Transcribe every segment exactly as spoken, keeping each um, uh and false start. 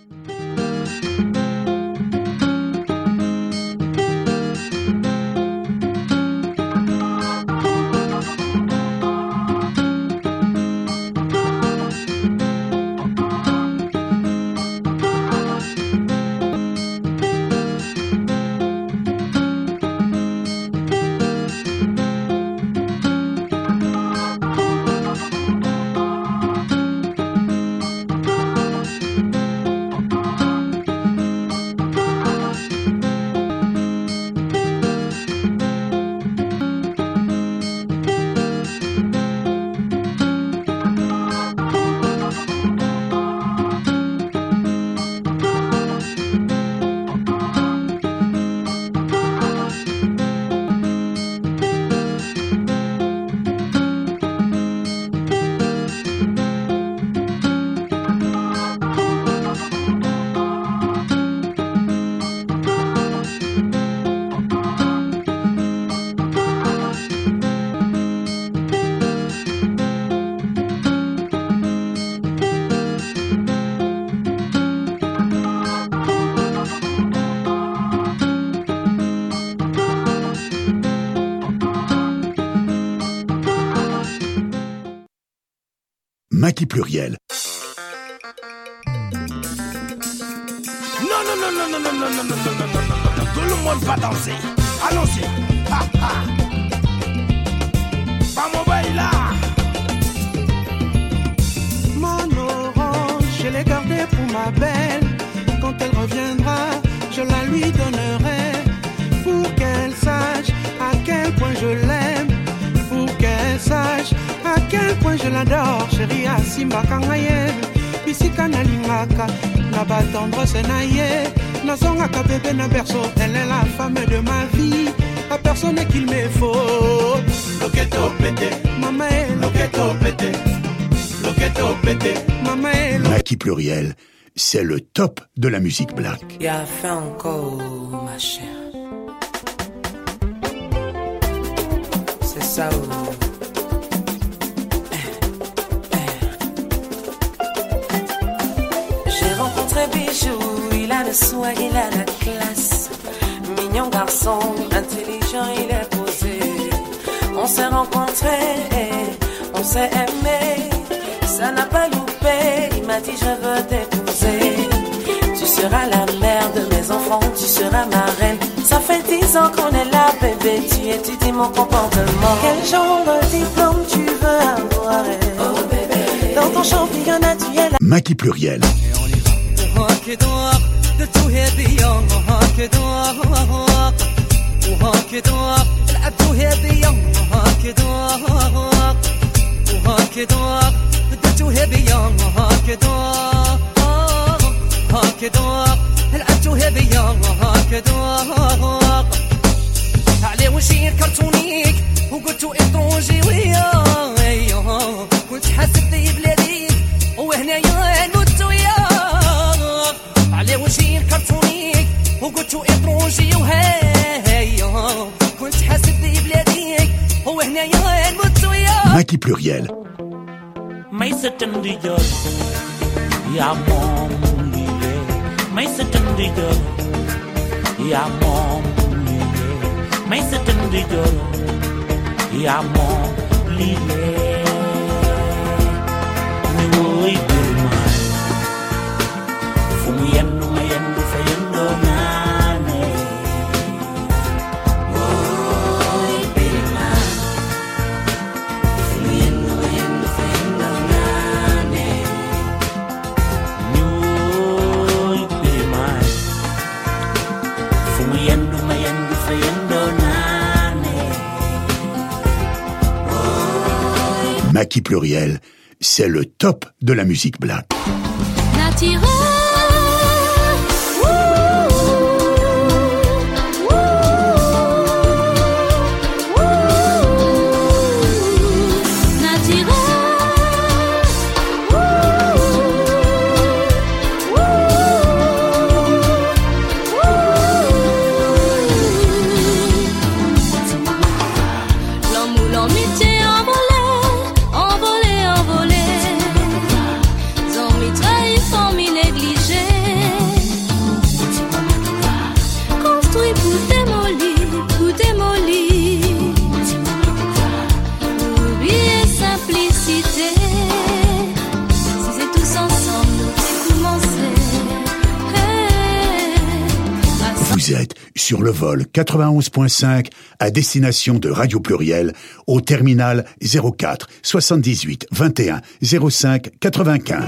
Maki Pluriel. Non, non, non, non, non, non, non, non, non, non, non, non, non, non, tout le monde va danser. Allons-y. Ha, ha. Vamos bailar. Mon orange, je l'ai gardé pour ma belle. Quand elle reviendra, je la lui donnerai. Pour qu'elle sache à quel point je l'aime. Pour qu'elle sache à quel point je l'adore. Chérie, Asimba Kangaye. Bisika na lingaka, na batendre senaye. Na zongaka bébé na berceau, elle est la femme de ma vie. La personne qu'il me faut. Loqueto pété, Maman est loqueto pété, loqueto pété. Maman est Maki Pluriel, c'est le top de la musique black. Y a fait encore, ma chère. C'est ça où... Bijou, il a le soin, il a la classe. Mignon garçon, intelligent, il est posé. On s'est rencontrés, on s'est aimé. Ça n'a pas loupé, il m'a dit je veux t'épouser. Tu seras la mère de mes enfants, tu seras ma reine. Ça fait dix ans qu'on est là, bébé, tu étudies mon comportement. Quel genre de diplôme tu veux avoir? Oh bébé, dans ton champignon naturel. Maki Pluriel. وهكذا درتوها بيا وهكذا وهكذا لعبتوها بيا وهكذا وهكذا درتوها بيا وهكذا هكذا لعبتوها بيا وهكذا على وجهي الكرتونيك وقلتو إطروجي ويا كنت حاسب لي بلادي وهنايا نموت ويا على وجهي الكرتونيك وقلتو إطروجي وهايا كنت حاسب لي بلاديك وهنايا نموت ويا Maki Pluriel. may setandi jor ya mom lile may setandi jor ya mom lile may setandi jor ya mom lile ni woy birma fu mu yendu ma yendu fa yendo nane woy birma fu mu yendu ma yendu fa yendo nane ni woy birma fu mu yendu ma yendu fa yendo nane Maki Pluriel, c'est le top de la musique black. Naturel. Négligé Vous êtes sur le vol quatre-vingt-onze point cinq à destination de Radio Pluriel au terminal zéro quatre soixante-dix-huit vingt et un zéro cinq quatre-vingt-quinze.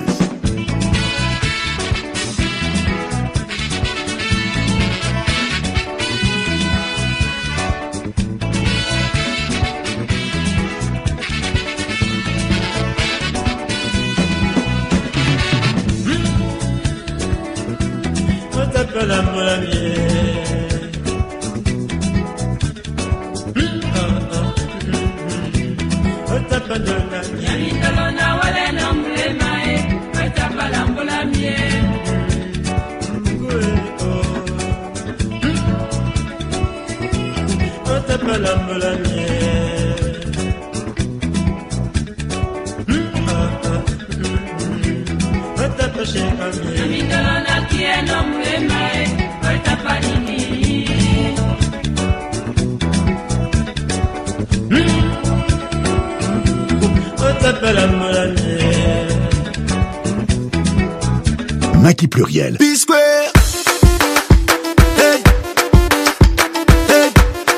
Maki Pluriel. P-Square. Hey. Hey.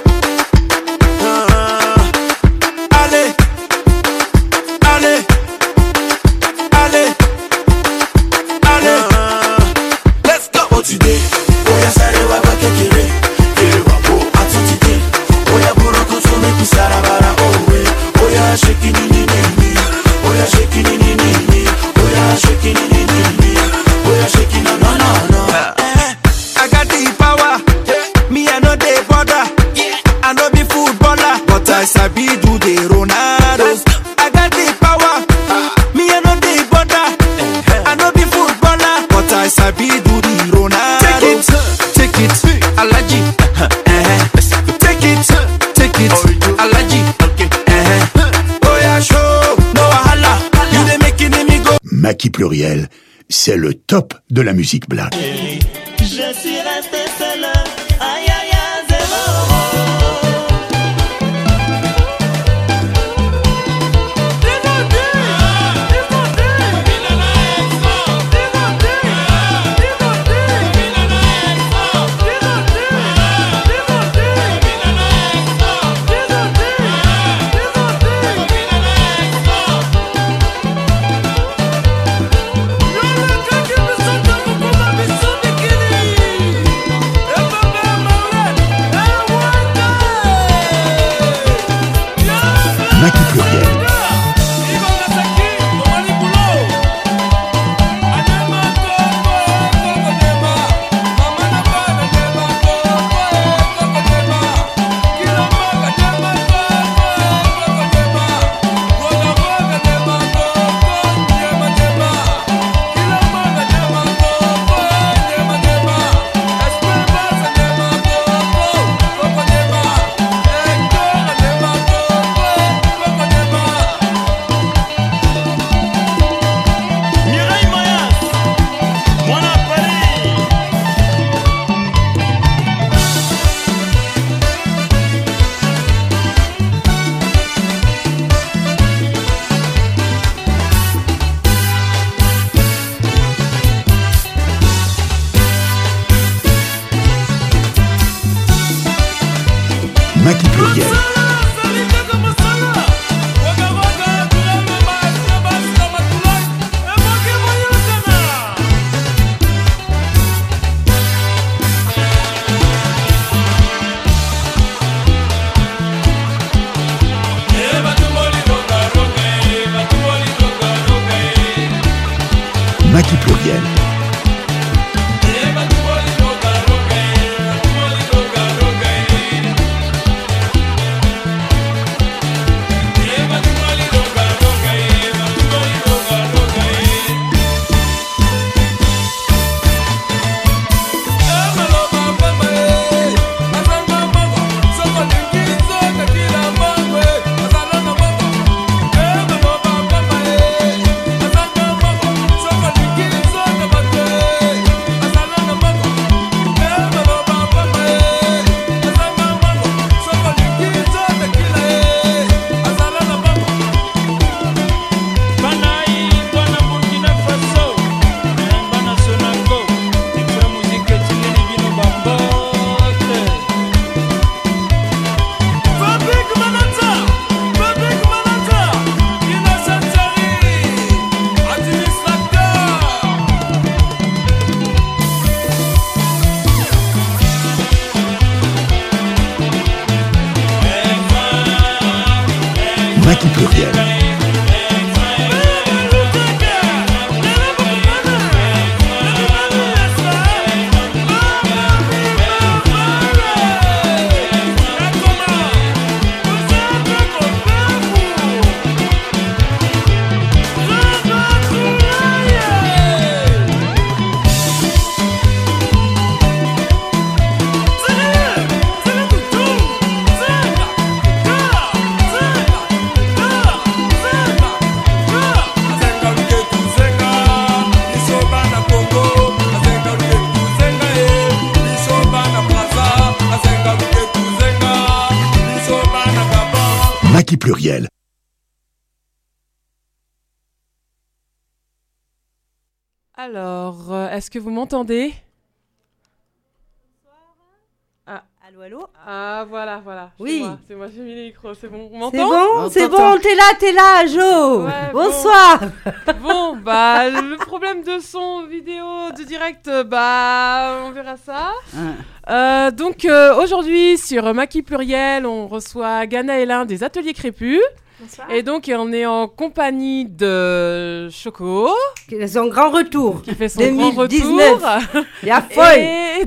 Ah. Allez. Allez. Allez. Allez. Ah. Let's go. Oh, today. Oya sare wa ba kekere. Kere wa bo atutite. Oya buroko to me kusara bara owe. Oya shake ni ni ni. Oya shake ni ni ni. Oya shake ni ni ni. Oya shake no no no no. Uh, I got the power. Yeah. Me I know the border. Yeah. I know be footballer, but I sabi do the Ronaldos. I got the power. Uh, me I know the border. Uh, I know be footballer, but I sabi do the Ronaldos. Take it, take it, Alaji. Uh, uh, take it, take it, Alaji. Okay. Uh, Oya show, no wahala. You dey making me go. Maki Pluriel, c'est le top de la musique black. Je suis resté seul, aïe aïe aïe, zéro. Maki Pluriel. Maki Pluriel. Maki Pluriel. Soko pluriel. Maki pluriel. Alors, euh, est-ce que vous m'entendez? Ah. Allô, allô? Ah, voilà, voilà. C'est Oui. moi, c'est moi, j'ai mis les micros, c'est bon. On C'est m'entend? bon, On c'est t'entend. bon, t'es là, t'es là, Jo. Ouais, Bonsoir. Bon, bah, le problème de son vidéo de direct, euh, bah, on verra ça. Euh, donc, euh, aujourd'hui, sur Maki Pluriel, on reçoit Ganaëlin des Ateliers Crépus. Bonsoir. Et donc, on est en compagnie de Choco, Son grand retour. qui fait son deux grand mille dix-neuf. retour. La folle. Et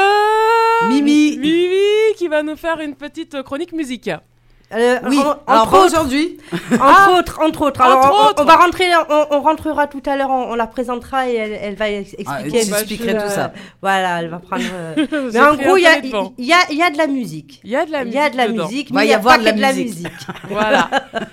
de Mimi. Mimi qui va nous faire une petite chronique musique. Euh, Oui, en- alors entre pas autres, aujourd'hui. entre autres, entre autres. Alors, Entre on, autres. on va rentrer, on, on rentrera tout à l'heure, on, on la présentera et elle, elle va ex- Ah, expliquer. tu bah, expliquerais je- tout ça. Voilà, elle va prendre. euh, J'ai Mais en pris gros, un il y a, peu de vent. il y, a, il y a de la musique. Il y a de la Il musique. y a de la dedans. musique, Va mais y il y a avoir pas de que la de la musique. musique. Voilà.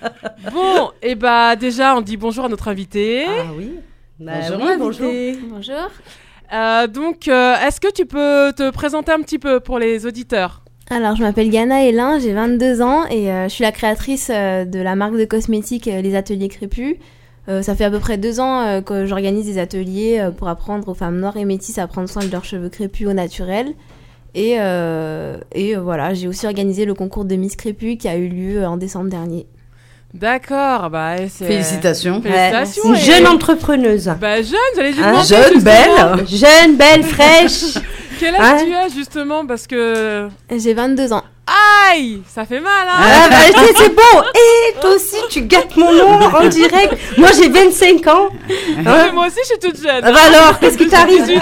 Bon, et bah déjà, on dit bonjour à notre invité. Ah oui. Bah Bonjour, oui, invité. Bonjour. Euh, donc, euh, est-ce que tu peux te présenter un petit peu pour les auditeurs? Alors, je m'appelle Ganaëlin, j'ai vingt-deux ans et euh, je suis la créatrice euh, de la marque de cosmétiques euh, Les Ateliers Crépus. Euh, ça fait à peu près deux ans euh, que j'organise des ateliers euh, pour apprendre aux femmes noires et métisses à prendre soin de leurs cheveux crépus au naturel. Et, euh, et euh, voilà, j'ai aussi organisé le concours de Miss Crépus qui a eu lieu en décembre dernier. D'accord, bah c'est... Félicitations. Félicitations. Une et- jeune entrepreneuse. Bah jeune, j'allais juste Hein, demander, Jeune, justement, belle. Jeune, belle, fraîche. Quel âge Hein tu as justement? Parce que... J'ai vingt-deux ans. Aïe, ça fait mal, hein. Ah, bah, c'est, c'est bon. Et toi aussi, tu gâtes mon nom en direct. Moi, j'ai vingt-cinq ans. Ah, Hein mais moi aussi, je suis toute jeune. Ah bah alors, qu'est-ce qui t'arrive? dix-huit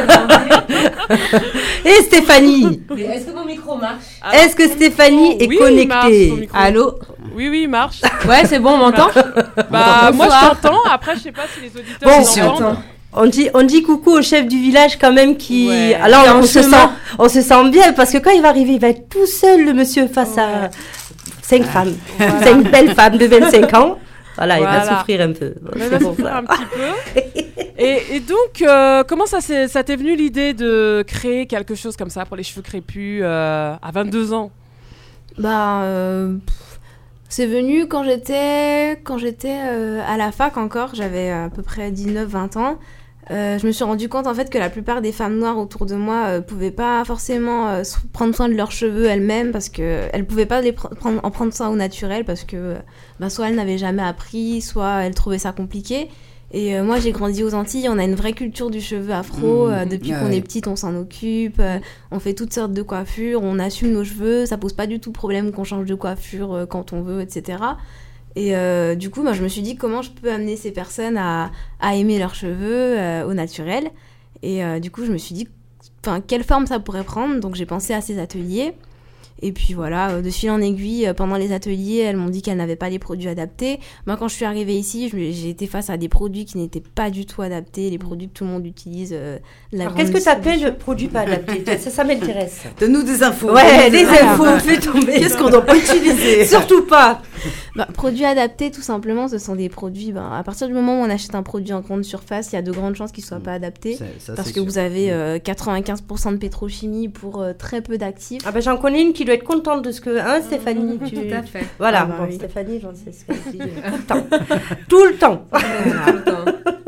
ans. Et Stéphanie, Est-ce que mon micro marche? Alors, est-ce que Stéphanie est oui, il marche, connectée? son micro. Allô? Oui, oui, il marche. Ouais, c'est bon, on m'entend? Bah, moi, je Bonsoir. t'entends. Après, je sais pas si les auditeurs Bon, nous si, entendent. On dit, on dit coucou au chef du village quand même qui... Ouais. Alors, Il est on en se, sent, chemin. on se sent bien parce que quand il va arriver, il va être tout seul, le monsieur, face à cinq femmes. Cinq belles femmes de vingt-cinq ans. Voilà, il Voilà. va souffrir un peu. Bon, On c'est va bon, souffrir ça. un petit peu. Et, et donc, euh, comment ça, s'est- ça t'est venu l'idée de créer quelque chose comme ça pour les cheveux crépus euh, à vingt-deux ans? Bah, euh, pff, c'est venu quand j'étais quand j'étais euh, à la fac encore, j'avais à peu près dix-neuf vingt ans. Euh, je me suis rendu compte en fait que la plupart des femmes noires autour de moi euh, pouvaient pas forcément euh, s- prendre soin de leurs cheveux elles-mêmes parce que elles pouvaient pas les pr- prendre, en prendre soin au naturel parce que euh, bah, soit elles n'avaient jamais appris, soit elles trouvaient ça compliqué. Et euh, moi j'ai grandi aux Antilles, on a une vraie culture du cheveu afro. Mmh. euh, depuis Ah qu'on ouais. est petite, on s'en occupe. euh, on fait toutes sortes de coiffures, on assume nos cheveux, ça pose pas du tout problème qu'on change de coiffure euh, quand on veut, et cetera. Et euh, du coup, moi, je me suis dit comment je peux amener ces personnes à, à aimer leurs cheveux euh, au naturel. Et euh, du coup, je me suis dit, enfin, quelle forme ça pourrait prendre. Donc, j'ai pensé à ces ateliers. Et puis voilà, euh, de fil en aiguille, euh, pendant les ateliers, elles m'ont dit qu'elles n'avaient pas les produits adaptés. Moi, quand je suis arrivée ici, je me- j'ai été face à des produits qui n'étaient pas du tout adaptés, les produits que tout le monde utilise. euh, la Alors, grande qu'est-ce que tu appelles distribution. le produit pas adapté? Ça, ça m'intéresse. Donne-nous des infos. Ouais, Donne-nous des infos. infos, fais tomber. Qu'est-ce qu'on doit pas utiliser? Surtout pas. Bah, produits adaptés, tout simplement, ce sont des produits. Ben, à partir du moment où on achète un produit en grande surface, il y a de grandes chances qu'il ne soit pas adapté. C'est- ça, Parce c'est que sûr. vous avez euh, quatre-vingt-quinze pour cent de pétrochimie pour euh, très peu d'actifs. Ah ben j'en connais une qui doit être contente de ce que... Hein, Stéphanie, tu... Tout à fait. Voilà, Ah bah bon, oui. Stéphanie, j'en sais ce qu'elle dit. Tout le temps. Tout le temps. En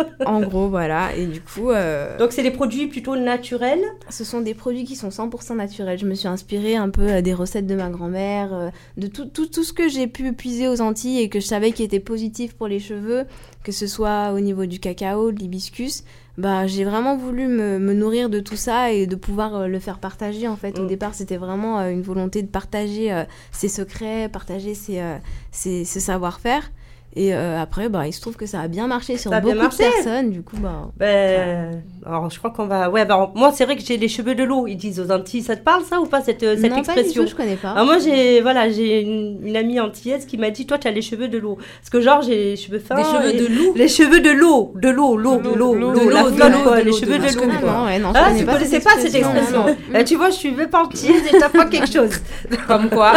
gros, voilà. Et du coup... euh, Donc, c'est des produits plutôt naturels. Ce sont des produits qui sont cent pour cent naturels. Je me suis inspirée un peu euh, des recettes de ma grand-mère, euh, de tout, tout, tout ce que j'ai pu puiser aux Antilles et que je savais qui était positif pour les cheveux, que ce soit au niveau du cacao, de l'hibiscus. Bah, j'ai vraiment voulu me, me nourrir de tout ça et de pouvoir euh, le faire partager, en fait. Au Mm. départ, c'était vraiment euh, une volonté de partager euh, ses secrets, partager ses, euh, ses, ses savoir-faire. Et euh, après, bah, il se trouve que ça a bien marché sur Ça a bien beaucoup marché. de personnes. Du coup, bah... Ben, alors, je crois qu'on va... Ouais, ben, moi, c'est vrai que j'ai les cheveux de l'eau, ils disent aux Antilles. Ça te parle, ça, ou pas, cette, cette non, pas du expression? tout, je connais pas. Alors, moi, j'ai, voilà, j'ai une, une amie antillaise qui m'a dit, toi, tu as les cheveux de l'eau. Parce que, genre, j'ai les cheveux fins. Des cheveux et- de loup. Les cheveux de l'eau. De l'eau, l'eau, L'eau, l'eau, l'eau, l'eau, de la l'eau, de flotte, l'eau, quoi, de les l'eau, cheveux de de l'eau. l'eau, Ah, quoi. non, ouais, non, je Ah, connais tu pas connaissais cette pas cette expression. non. Eh, tu vois, je suis même pas antillaise et t'as pas quelque chose. Comme quoi.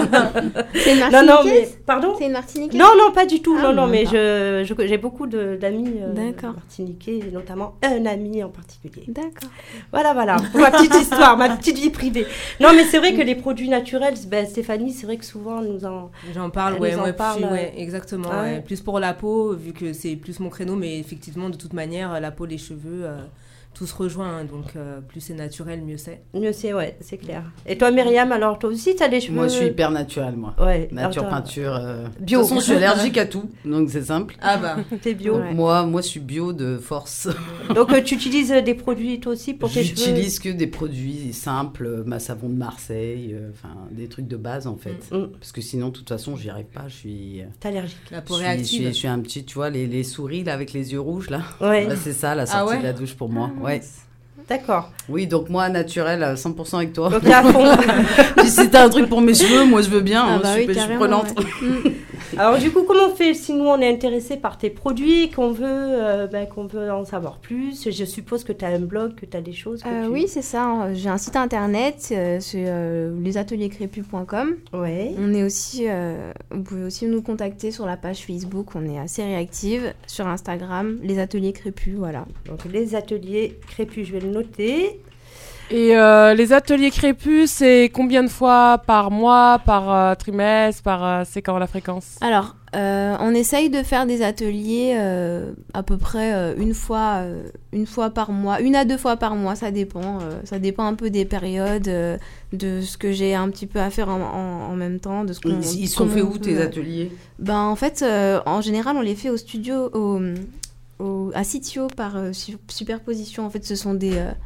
C'est une Non, martiniquaise non, mais... Pardon? C'est une martiniquaise Non, non, pas du tout. Ah, non, non, même mais pas. je, je- j'ai beaucoup de- d'amis euh, D'accord. martiniquais, et notamment un ami en particulier. D'accord. Voilà, voilà, pour ma petite histoire, ma petite vie privée. Non, mais c'est vrai que les produits naturels, ben, Stéphanie, c'est vrai que souvent, nous en... J'en parle, Elle ouais, nous en ouais, parle, puis, euh, ouais, exactement. ah ouais. ouais. Plus pour la peau, vu que c'est plus mon créneau, mais effectivement, de toute manière, la peau, les cheveux, euh, tout se rejoint. hein, donc, euh, plus c'est naturel, mieux c'est. Mieux c'est, ouais, c'est clair. Et toi, Myriam, alors, toi aussi, t'as des cheveux... Moi, je suis hyper naturelle, moi. Ouais. Nature, alors, toi, peinture. euh, Bio. De toute façon, je suis allergique à tout, donc c'est simple. Ah bah. T'es bio. Ouais. Moi, moi, je suis bio de force. Donc, euh, tu utilises euh, des produits, toi aussi, pour tes cheveux? J'utilise que des produits simples, euh, ma savon de Marseille, euh, enfin des trucs de base en fait. Mm. Parce que sinon, de toute façon, j'y arrive pas. Je suis. T'es allergique. La Je peau suis, je, réactive. suis, je suis un petit, tu vois, les, les souris là avec les yeux rouges là. Ouais. Bah, c'est ça la Ah sortie ouais de la douche pour moi. Ouais. D'accord. Oui, donc moi, naturel, à cent pour cent avec toi. Donc, t'es à fond. Puis si t'as un truc pour mes cheveux, moi je veux bien. Ah hein, bah je, suis, oui, je suis carrément, prenante. ouais. Alors du coup, comment on fait si nous on est intéressé par tes produits, qu'on veut, euh, ben, qu'on veut en savoir plus? Je suppose que tu as un blog, que tu as des choses que Euh, tu... Oui, c'est ça. J'ai un site internet, euh, c'est euh, les ateliers crépus point com. Ouais. On est aussi, euh, vous pouvez aussi nous contacter sur la page Facebook, on est assez réactive. Sur Instagram, les ateliers crépus, voilà. Donc les ateliers crépus, je vais le noter. Et euh, les ateliers crépus, c'est combien de fois par mois, par euh, trimestre, par euh, c'est quand la fréquence? Alors, euh, on essaye de faire des ateliers euh, à peu près euh, une fois, euh, une fois par mois, une à deux fois par mois, ça dépend. euh, ça dépend un peu des périodes, euh, de ce que j'ai un petit peu à faire en, en, en même temps, de ce qu'on. Ils, ils sont comment faits on où tes peut- ateliers? Ben en fait, euh, en général, on les fait au studio, au, au- à Sitio par euh, su- superposition. En fait, ce sont des euh,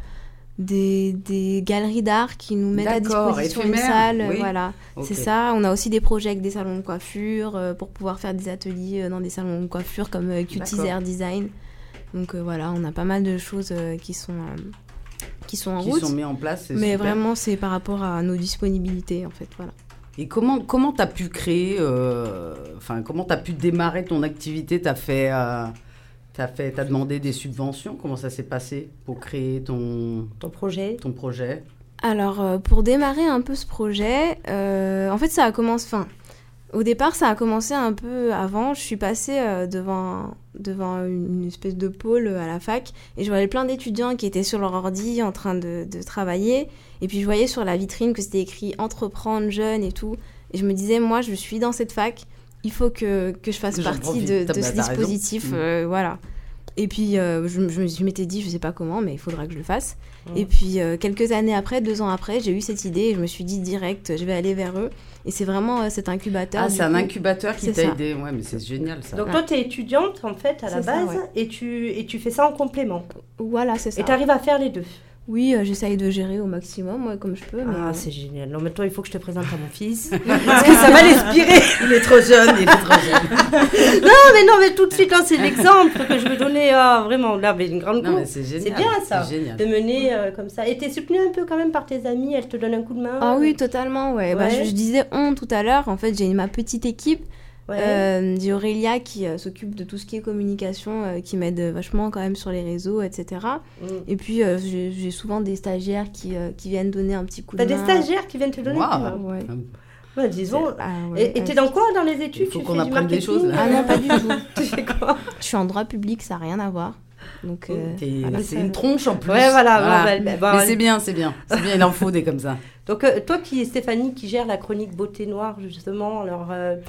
des, des galeries d'art qui nous mettent à D'accord, disposition une éphémères, salle, euh, oui. voilà. Ok. C'est ça. On a aussi des projets avec des salons de coiffure euh, pour pouvoir faire des ateliers euh, dans des salons de coiffure comme euh, Cuties D'accord. Hair Design. Donc euh, voilà, on a pas mal de choses euh, qui sont euh, qui sont en Qui route. sont mis en place, c'est Mais super. vraiment, c'est par rapport à nos disponibilités, en fait, voilà. Et comment comment t'as pu créer, euh, enfin comment t'as pu démarrer ton activité? T'as fait, euh, t'as fait, t'as demandé des subventions. Comment ça s'est passé pour créer ton ton projet? Ton projet. Alors, euh, pour démarrer un peu ce projet, euh, en fait, ça a commencé. Enfin, au départ, ça a commencé un peu avant. Je suis passée euh, devant, devant une espèce de pôle à la fac et je voyais plein d'étudiants qui étaient sur leur ordi en train de, de travailler. Et puis, je voyais sur la vitrine que c'était écrit entreprendre jeune et tout. Et je me disais, moi, je suis dans cette fac, il faut que, que je fasse J'en partie profite. de, T'as- de bah, ce t'as raison. dispositif. Mmh. euh, voilà. Et puis, euh, je, je, je m'étais dit, je sais pas comment, mais il faudra que je le fasse. Mmh. Et puis, euh, quelques années après, deux ans après, j'ai eu cette idée et je me suis dit direct, je vais aller vers eux. Et c'est vraiment euh, cet incubateur. Ah, du c'est un coup. incubateur qui C'est t'a ça. aidé. Ouais, mais c'est génial ça. Donc toi, tu es étudiante en fait à la C'est ça, base ouais. et, tu, et tu fais ça en complément. Voilà, c'est ça. Et tu arrives à faire les deux. Oui, euh, j'essaye de gérer au maximum, moi, comme je peux. Mais, Ah, euh, c'est génial. Non, mais toi, il faut que je te présente à mon fils. Parce que ça va l'inspirer. Il est trop jeune, il est trop jeune. Non, mais non, mais tout de suite, là, c'est l'exemple que je veux donner. Ah, vraiment, là, mais une grande Non, cour. mais c'est génial. C'est bien ça, C'est génial. de mener euh, comme ça. Et t'es soutenue un peu quand même par tes amis, elles te donnent un coup de main. Ah oui, totalement, ouais. Bah, Ouais. je, je disais on tout à l'heure. En fait, j'ai ma petite équipe. Ouais. Euh, j'ai Aurélia qui euh, s'occupe de tout ce qui est communication, euh, qui m'aide vachement quand même sur les réseaux, et cetera. Mm. Et puis, euh, j'ai j'ai souvent des stagiaires qui, euh, qui viennent donner un petit coup T'as de des main. stagiaires qui viennent te donner un coup de main. Ouais. Ouais, disons. Ah, ouais. Et et t'es dans quoi dans les études? Il faut Tu qu'on fais du apprenne des marketing choses, là. Ah non, pas du tout. Tu fais quoi? Je suis en droit public, ça n'a rien à voir. Donc, euh, T'es- voilà. c'est une tronche en plus. Ouais, voilà. bon, ben, ben, bon, mais c'est bien, c'est bien. C'est bien, il en faut des comme ça. Donc, euh, toi qui, Stéphanie, qui gère la chronique Beauté Noire, justement, alors, euh,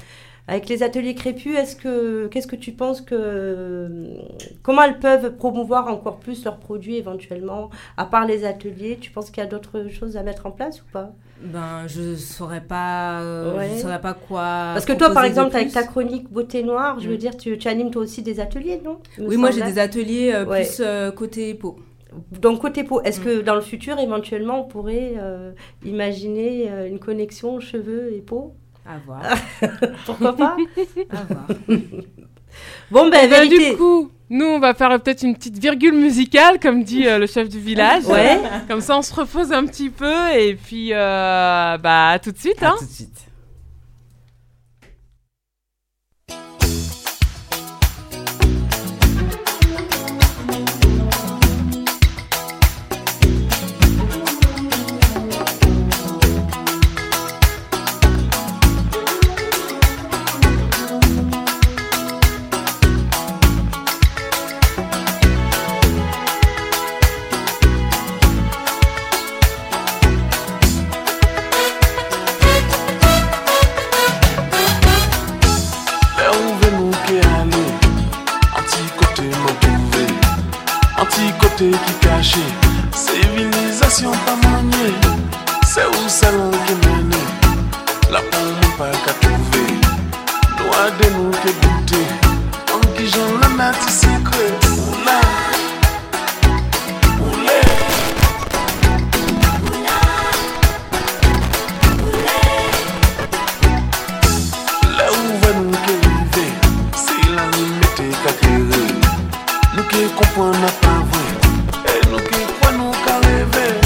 Avec les ateliers crépus, est-ce que, qu'est-ce que tu penses que... Comment elles peuvent promouvoir encore plus leurs produits éventuellement? À part les ateliers, tu penses qu'il y a d'autres choses à mettre en place ou pas? Ben, je saurais pas, euh, Ouais. je saurais pas quoi. Parce que toi, par proposer de exemple, avec plus. ta chronique Beauté Noire, je veux Mm. dire, tu, tu animes toi aussi des ateliers, non? Il me Oui, moi j'ai semble, des hein. ateliers euh, Ouais. plus euh, côté peau. Donc, côté peau, est-ce Mm. que dans le futur, éventuellement, on pourrait euh, imaginer euh, une connexion cheveux et peau? À voir. Pourquoi pas? À voir. Bon, ben, Eh ben, vérité. du coup, nous, on va faire euh, peut-être une petite virgule musicale, comme dit euh, le chef du village. Ouais. Comme ça, on se repose un petit peu et puis, euh, bah, à tout de suite. À Hein. tout de suite. Là où veut nous qui aller, anti-côté m'en trouver, anti-côté qui caché, civilisation pas maniée, c'est où salon qui mène, là où nous pas qu'à trouver, noir de nous qui goûter, en qui j'en la nati secret, oula, oulé. Là où va nous qui river, c'est la limite qu'a créé. Nous qui comprenons pas vrai, et nous qui croient nous qu'à rêver.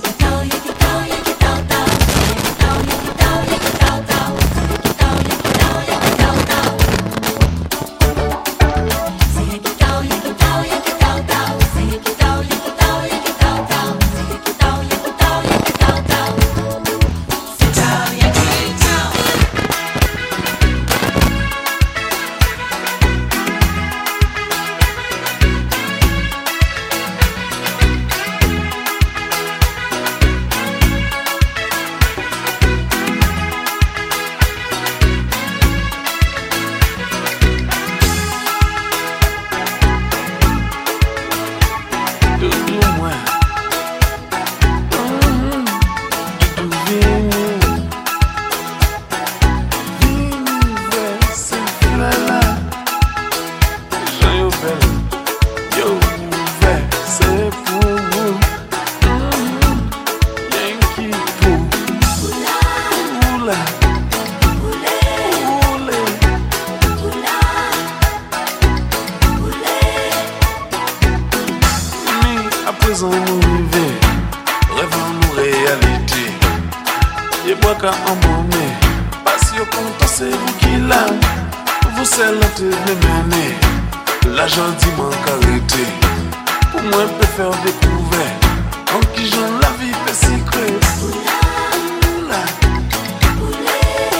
Présent nous rêver, rêvons nous réalité. Et moi qu'à emmener, parce que quand c'est vous qui l'a, vous c'est la tête mener. L'argent dit manque arrêté, pour moi peut faire découvert, en qui j'en la vie fait secret. Oula, oula,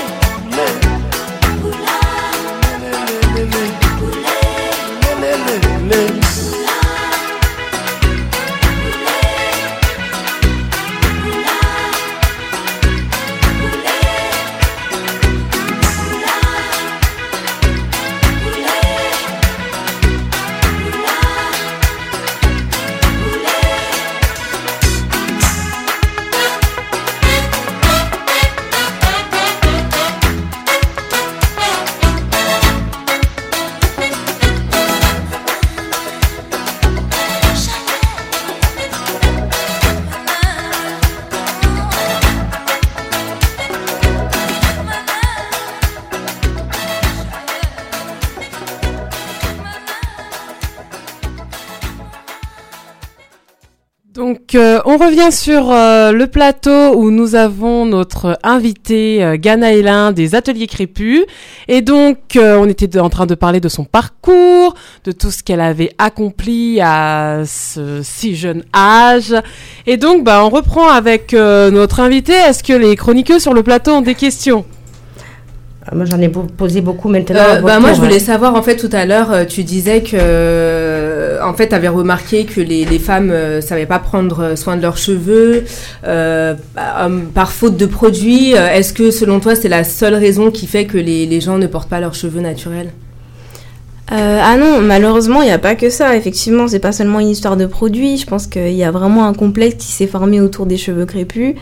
lé, lé, lé, lé, lé, lé, lé. Donc, euh, on revient sur euh, le plateau où nous avons notre invité euh, Ganaëlin des Ateliers Crépus. Et donc, euh, on était de- en train de parler de son parcours, de tout ce qu'elle avait accompli à ce si jeune âge. Et donc, bah, on reprend avec euh, notre invité. Est-ce que les chroniqueux sur le plateau ont des questions? Ah, moi, j'en ai beau- posé beaucoup maintenant. Euh, à bah, votre moi, tour, je voulais ouais. savoir, en fait, tout à l'heure, euh, tu disais que euh, en fait, tu avais remarqué que les, les femmes ne euh, savaient pas prendre soin de leurs cheveux euh, par, par faute de produits. Est-ce que, selon toi, c'est la seule raison qui fait que les, les gens ne portent pas leurs cheveux naturels ? Euh, ah non, malheureusement, il n'y a pas que ça. Effectivement, c'est pas seulement une histoire de produits. Je pense qu'il y a vraiment un complexe qui s'est formé autour des cheveux crépus.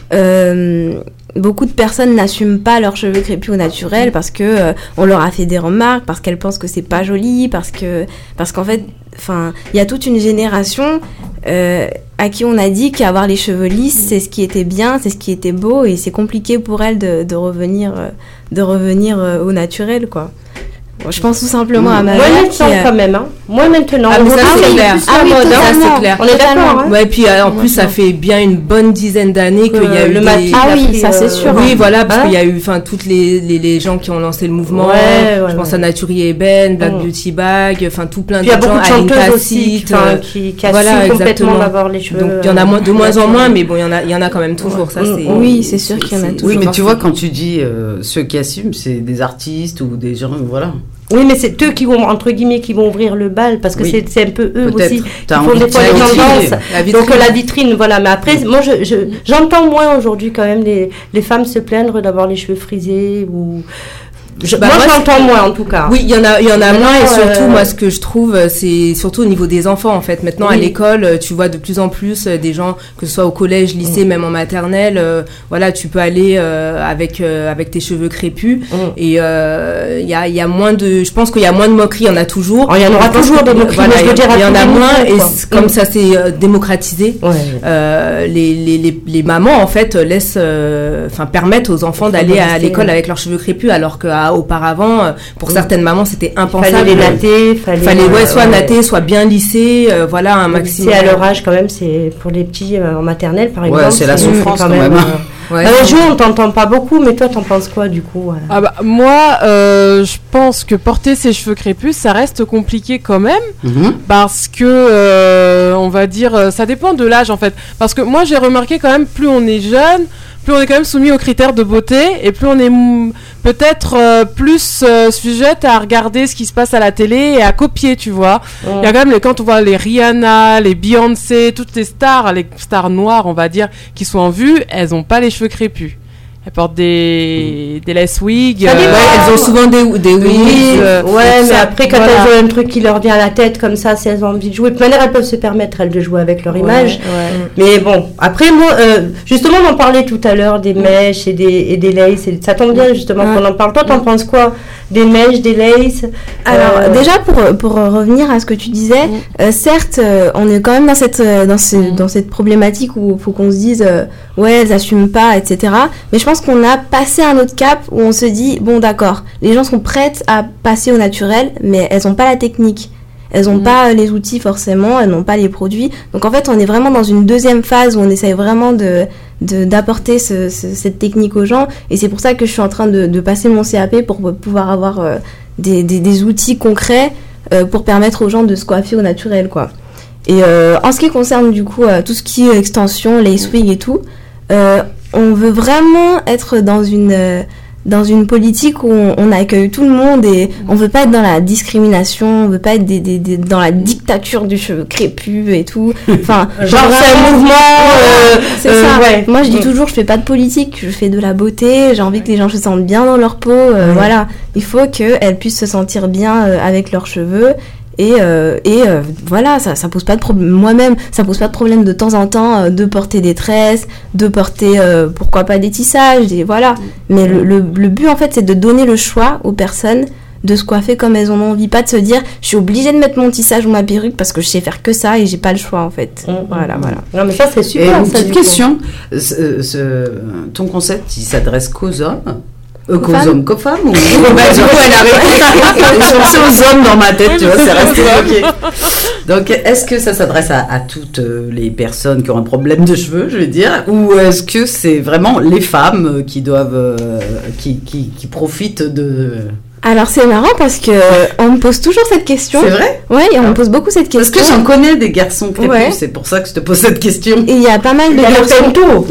Euh, beaucoup de personnes n'assument pas leurs cheveux crépus au naturel parce que euh, on leur a fait des remarques, parce qu'elles pensent que c'est pas joli, parce que parce qu'en fait, enfin, il y a toute une génération euh, à qui on a dit qu'avoir les cheveux lisses, c'est ce qui était bien, c'est ce qui était beau, et c'est compliqué pour elles de, de revenir euh, de revenir euh, au naturel, quoi. Bon, je pense tout simplement à ma Moins mère maintenant qui a... quand même, hein. Moins maintenant. Ah, mais ça, Ah c'est oui, clair. plus Ah la oui, mode, hein. ça, c'est clair. On est d'accord, hein. Ouais, puis euh, en plus, ça fait bien une bonne dizaine d'années qu'il y a Euh, eu le des... maquis Ah a oui, pris, ça, c'est euh, sûr. Oui, voilà, parce Hein qu'il y a eu, enfin, toutes les, les, les gens qui ont lancé le mouvement. Ouais, ouais, je pense ouais. à Naturi Eben, Black Mm. Beauty Bag, enfin, tout plein Puis il y a de gens. beaucoup de Aline chanteuses aussi Tacite, qui, enfin, euh, qui, qui assument voilà, complètement exactement. d'avoir les cheveux. Donc, il y en a moins, de moins en naturels. moins, mais bon, il y en a, il y en a quand même toujours. Ça, c'est. Oui, c'est sûr qu'il y en a toujours. Oui, mais tu vois, quand tu dis euh, ceux qui assument, c'est des artistes ou des gens, voilà. Oui, mais c'est eux qui vont, entre guillemets, qui vont ouvrir le bal, parce que Oui. c'est, c'est un peu eux Peut-être. aussi qui T'as font envie des de fois les faire tendances. La vitrine. Donc euh, la vitrine, voilà. Mais après, moi, je, je, j'entends moins aujourd'hui quand même les, les femmes se plaindre d'avoir les cheveux frisés ou... Je, Bah, moi, moi, j'entends c'est- moins en tout cas. Oui, il y en a, il y en a Maintenant, moins, et surtout, euh, moi, ce que je trouve, euh, c'est surtout au niveau des enfants, en fait. Maintenant, à Oui. l'école, euh, tu vois de plus en plus euh, des gens, que ce soit au collège, lycée, même en maternelle, euh, voilà, tu peux aller euh, avec euh, avec tes cheveux crépus, Mm. et euh, il y a il y a moins de, je pense qu'il y a moins de moqueries, il y en a toujours. Oh, il y en aura Je pense toujours que- des moqueries, voilà, mais je veux dire à il y en tous a les moins, niveaux, et quoi. c- comme Mm. ça s'est euh, démocratisé, Ouais. euh, les, les les les mamans en fait laissent, enfin permettent aux enfants Faut d'aller à rester, l'école ouais. avec leurs cheveux crépus, alors qu'auparavant, euh, pour Mm. certaines mamans, c'était impensable. Fallait les natter, fallait, Fallait ouais, euh, soit ouais. natter, soit bien lissé, euh, voilà, un maximum. C'est à leur âge quand même, c'est pour les petits euh, en maternelle par Ouais, exemple. c'est la souffrance, quand même. euh, Ouais, Dans la c'est- région, on t'entend pas beaucoup, mais toi, t'en penses quoi du coup euh Ah bah, moi, euh, je pense que porter ses cheveux crépus, ça reste compliqué quand même, Mhm. parce que, euh, on va dire, euh, ça dépend de l'âge en fait. Parce que moi, j'ai remarqué quand même, plus on est jeune, plus on est quand même soumis aux critères de beauté, et plus on est mm, peut-être euh, plus euh, sujette à regarder ce qui se passe à la télé et à copier, tu vois. Il y a quand même, les, quand on voit les Rihanna, les Beyoncé, toutes les stars, les stars noires, on va dire, qui sont en vue, elles ont pas les cheveux crépus. Elles portent des, des lace wigs. Ça euh, dépend. Ouais, elles ont souvent des, des Oui, wigs. euh, ouais, tout mais ça. après, quand Voilà. elles ont un truc qui leur vient à la tête comme ça, si elles ont envie de jouer, de toute manière, elles peuvent se permettre, elles, de jouer avec leur Ouais, image. ouais. Mais bon, après, moi, euh, justement, on en parlait tout à l'heure des mèches et des, et des laces. Et ça tombe bien, justement, Ouais. qu'on en parle. Toi, t'en penses quoi? Des mèches, des laces? Alors Euh, déjà pour pour euh, revenir à ce que tu disais, Mm. euh, certes euh, on est quand même dans cette euh, dans ce, Mm. dans cette problématique où il faut qu'on se dise euh, ouais elles assument pas, et cetera. Mais je pense qu'on a passé un autre cap où on se dit bon d'accord, les gens sont prêtes à passer au naturel, mais elles ont pas la technique. Elles n'ont Mm. pas les outils forcément, elles n'ont pas les produits. Donc en fait, on est vraiment dans une deuxième phase où on essaye vraiment de de- d'apporter ce, ce- cette technique aux gens. Et c'est pour ça que je suis en train de, de passer mon C A P pour pouvoir avoir euh, des, des, des outils concrets euh, pour permettre aux gens de se coiffer au naturel, quoi. Et euh, en ce qui concerne du coup euh, tout ce qui est extension, lace wig et tout, euh, on veut vraiment être dans une euh, dans une politique où on, on accueille tout le monde et on veut pas être dans la discrimination, on veut pas être des, des, des- dans la dictature du cheveu crépus et tout. Enfin, Genre, c'est un mouvement. euh, c'est euh, ça. ouais. Moi, je dis Mm. toujours, je fais pas de politique, je fais de la beauté. J'ai envie que les gens se sentent bien dans leur peau. euh, Ouais. Voilà, il faut qu'elles puissent se sentir bien euh, avec leurs cheveux. Et, euh, et euh, voilà, ça, ça pose pas de problème. Moi-même, ça pose pas de problème de temps en temps euh, de porter des tresses, de porter, euh, pourquoi pas des tissages, et voilà. Mais le, le, le but, en fait, c'est de donner le choix aux personnes de se coiffer comme elles en ont envie, pas de se dire je suis obligée de mettre mon tissage ou ma perruque parce que je sais faire que ça et j'ai pas le choix en fait. Mm. Voilà, voilà. Non, mais ça, c'est Et super. une ça, petite du coup. question, ce- ce- ton concept, il s'adresse qu'aux hommes euh, qu'aux femmes hommes, qu'aux femmes ou... Bah, du coup, elle arrive. Je pensais aux hommes dans ma tête, tu vois, c'est resté bloqué. Donc, est-ce que ça s'adresse à, à toutes euh, les personnes qui ont un problème de cheveux, je veux dire, ou est-ce que c'est vraiment les femmes euh, qui doivent, euh, qui, qui, qui profitent de... Alors c'est marrant parce que on me pose toujours cette question. C'est vrai? Ouais, et on me pose beaucoup cette Parce question. que j'en connais des garçons crépus, Ouais. c'est pour ça que je te pose cette question. Et il y a pas mal de Il y a le garçons. Pento.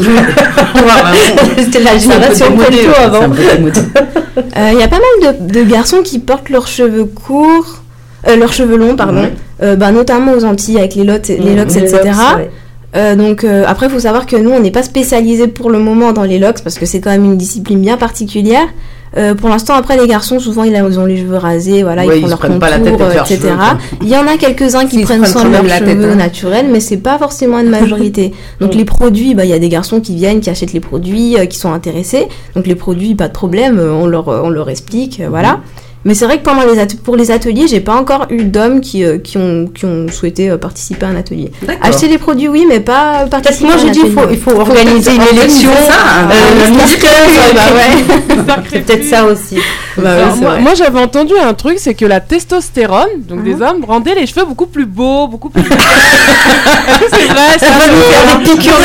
C'était la génération Pento avant. Euh, Il y a pas mal de, de garçons qui portent leurs cheveux courts euh, leurs cheveux longs, pardon, Ouais. euh, bah, notamment aux Antilles avec les locks, les locks, Les et cetera. locks, ouais. Euh, donc euh, après, il faut savoir que nous, on n'est pas spécialisé pour le moment dans les locks parce que c'est quand même une discipline bien particulière. Euh, pour l'instant, après, les garçons, souvent, ils ont les cheveux rasés, voilà, Ouais, ils ils font se leur prennent pas la contour, tête avec euh, leurs et cetera. cheveux, quoi. Il y en a quelques-uns qui Ils se prennent prennent soin quand de leurs même la tête, cheveux hein. naturels, mais c'est pas forcément une majorité. Donc les produits, bah, il y a des garçons qui viennent, qui achètent les produits, euh, qui sont intéressés. Donc les produits, pas de problème, euh, on leur, on leur explique, euh, voilà. Mais c'est vrai que pendant les at- pour les ateliers, j'ai pas encore eu d'hommes qui, euh, qui, ont, qui ont souhaité euh, participer à un atelier. D'accord. Acheter les produits, oui, mais pas Parce que participer moi à un j'ai dit il faut, atelier. il faut organiser une Organiser élection. ça, hein. euh, Euh, Mister ouais, bah ouais. C'est peut-être ça aussi. Bah ouais, Alors, c'est moi, vrai. moi, j'avais entendu un truc, c'est que la testostérone, donc des hommes, rendait les cheveux beaucoup plus beaux, beaucoup plus. Est-ce que c'est vrai, ça va nous faire des piqûres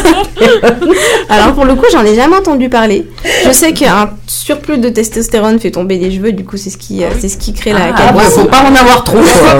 de Alors pour le coup, j'en ai jamais entendu parler. Je sais qu'un surplus de testostérone fait tomber les cheveux, du coup c'est ce qui, euh, c'est ce qui crée la Ah, calvitie. ouais, faut pas en avoir trop, quoi.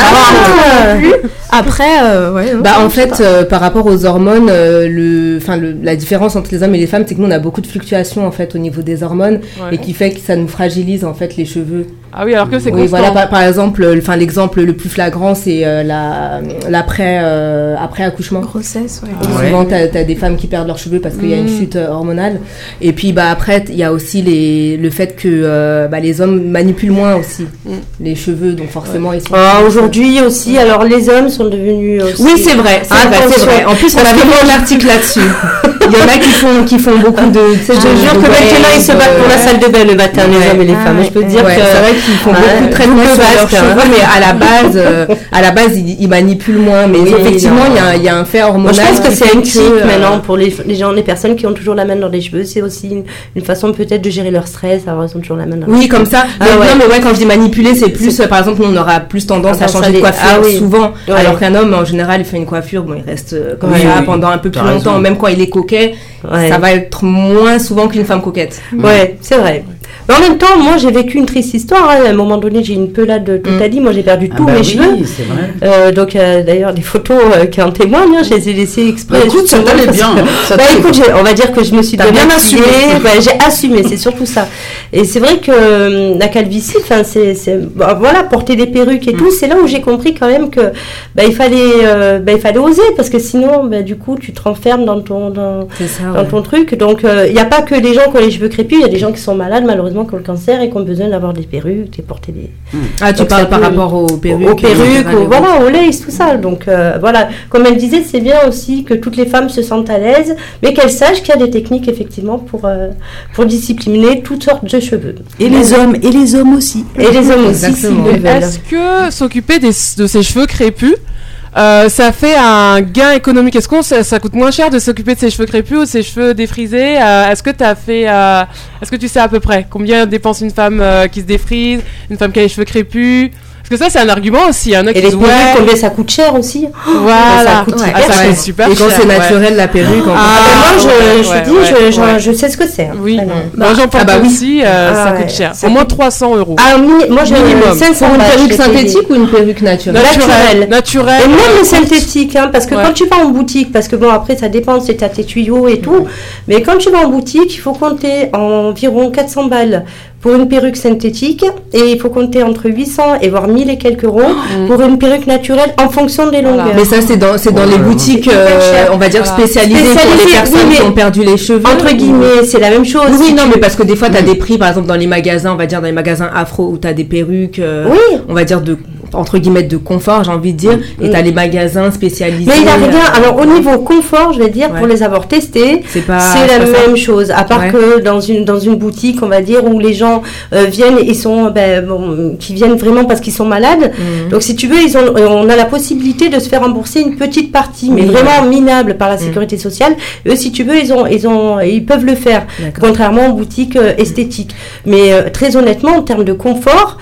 Ah, plus. Après, euh, ouais. non, Bah en je sais fait, pas. euh, par rapport aux hormones, euh, le, enfin le, la différence entre les hommes et les femmes, c'est que nous on a beaucoup de fluctuations en fait au niveau des hormones Ouais. et qui fait que ça nous fragilise en fait les cheveux. Ah oui, alors que c'est Oui, constant. voilà, par, par exemple, euh, enfin l'exemple le plus flagrant, c'est euh, la l'après euh, après accouchement. Grossesse, ouais. Ouais. Souvent, t'as as des femmes qui perdent leurs cheveux parce qu'il y a une Mm. chute euh, hormonale. Et puis, bah après, il y a aussi les le fait que euh, bah, les hommes manipulent moins aussi les cheveux, donc forcément ils sont. Ah, aujourd'hui aussi, alors les hommes sont devenus aussi. Oui, c'est vrai, c'est Ah, vrai, c'est attention. vrai. En plus, on Parce avait que fait un article là-dessus. Il y en a qui font, qui font beaucoup de. Je te jure que maintenant ils se battent pour la salle de bain le matin, les Ouais. hommes et les Ah, femmes. ouais. Je peux te dire Ouais, que c'est vrai qu'ils font Ouais, beaucoup de traitements double sur leurs basque, hein. cheveux, mais à la base, euh, à la base, ils, ils manipulent moins. Mais Oui, effectivement, non. il y, a un- il y a un fait Moi, hormonal. je pense que qui c'est fait un que, tic euh, maintenant pour les, les gens, les personnes qui ont toujours la main dans les cheveux. C'est aussi une, une façon peut-être de gérer leur stress. Alors ils ont toujours la main dans les Oui, cheveux. comme ça. Ah Mais ouais. Non, mais ouais, quand je dis manipuler, c'est plus, euh, par exemple, on aura plus tendance à Tendance à changer de les- coiffure ah oui. souvent. Ouais. Alors qu'un homme, en général, il fait une coiffure, bon, il reste euh, comme Ouais. ça Oui, pendant un peu plus t'as longtemps. raison. Même quand il est coquet, Ouais. ça va être moins souvent qu'une femme coquette. Ouais, c'est vrai. Mais en même temps, moi j'ai vécu une triste histoire. hein. À un moment donné, j'ai une pelade de totali. Moi j'ai perdu Ah tous bah mes oui, cheveux. c'est vrai. Euh, donc euh, d'ailleurs des photos euh, qui en témoignent, hein, je les ai laissées exprès. Bah, écoute, ça justement, t'allait parce bien, que- hein, ça Bah t'allait écoute, bien. j'ai- on va dire que je me suis T'as bien maquillée. assumé. Ouais, j'ai assumé, c'est surtout ça. Et c'est vrai que euh, la calvitie, enfin c'est, c'est bah, voilà, porter des perruques et tout, c'est là où j'ai compris quand même que bah il fallait, euh, bah il fallait oser parce que sinon, bah du coup, tu te renfermes dans ton dans, C'est ça. dans ouais. ton truc. Donc il n'y a pas que les gens qui ont les cheveux crépus, il y a des gens qui sont malades malheureusement qui ont le cancer et qui ont besoin d'avoir des perruques, et porter des Ah, tu Donc, parles ça par peut- rapport aux perruques. aux perruques, euh, aux- voilà, aux laces, tout ça. Donc euh, voilà, comme elle disait, c'est bien aussi que toutes les femmes se sentent à l'aise, mais qu'elles sachent qu'il y a des techniques effectivement pour euh, pour discipliner toutes sortes de cheveux. Et les hommes, et les hommes aussi. Et les hommes aussi, Exactement. s'ils le veulent. Est-ce que s'occuper des- de ses cheveux crépus, euh, ça fait un gain économique? Est-ce que ça, ça coûte moins cher de s'occuper de ses cheveux crépus ou de ses cheveux défrisés? Euh, Est-ce que tu as fait, euh, est-ce que tu sais à peu près combien dépense une femme euh, qui se défrise, une femme qui a les cheveux crépus? Parce que ça, c'est un argument aussi. Il y en a Et qui les disent, perruques, ouais, combien ça coûte cher aussi. voilà, ça coûte Ah, hyper ça cher. coûte super Et quand cher, c'est ouais. naturel, la perruque, en Ah, Ah, ben moi, je, ouais, je ouais, te dis, ouais, je, je- ouais. je sais ce que c'est. hein. Oui, Vraiment. moi j'en pense Ah bah oui. aussi, euh, Ah ça ouais, coûte cher. ça Au moins coûte- trois cents euros. Ah, mi- moi, j'ai Minimum. cinq cents Pour une balles, perruque je l'ai payé. synthétique ou une perruque naturelle? Naturel. Naturel. Et même euh, le synthétique, hein, parce que Ouais. quand tu vas en boutique, parce que bon après ça dépend, c'est à tes tuyaux et tout, mais quand tu vas en boutique, il faut compter environ quatre cents balles pour une perruque synthétique et il faut compter entre huit cents et voire mille et quelques euros pour une perruque naturelle en fonction des Voilà. longueurs. Mais ça, c'est dans, c'est dans les boutiques, C'est hyper euh, cher. on va dire, Voilà. spécialisées pour Spécialisées, les personnes oui, mais qui ont perdu les cheveux. Entre ou- guillemets, c'est la même chose. Oui, si non, tu- mais parce que des fois, tu as des prix, par exemple, dans les magasins, on va dire, dans les magasins afro, où tu as des perruques, euh, Oui. on va dire, de, entre guillemets, de confort, j'ai envie de dire, et tu as les magasins spécialisés. Mais il a rien. euh, Alors au niveau confort, je vais dire, Ouais. pour les avoir testés, C'est pas- c'est la c'est pas ça. même chose. À part Ouais. que dans une dans une boutique, on va dire, où les gens euh, viennent et sont ben, bon, qui viennent vraiment parce qu'ils sont malades. Mhm. Donc si tu veux, ils ont on a la possibilité de se faire rembourser une petite partie, mais Oui, vraiment ouais. minable par la sécurité sociale. Eux, si tu veux, ils ont ils ont ils peuvent le faire. D'accord. Contrairement aux boutiques euh, esthétiques. Mais euh, très honnêtement, en termes de confort.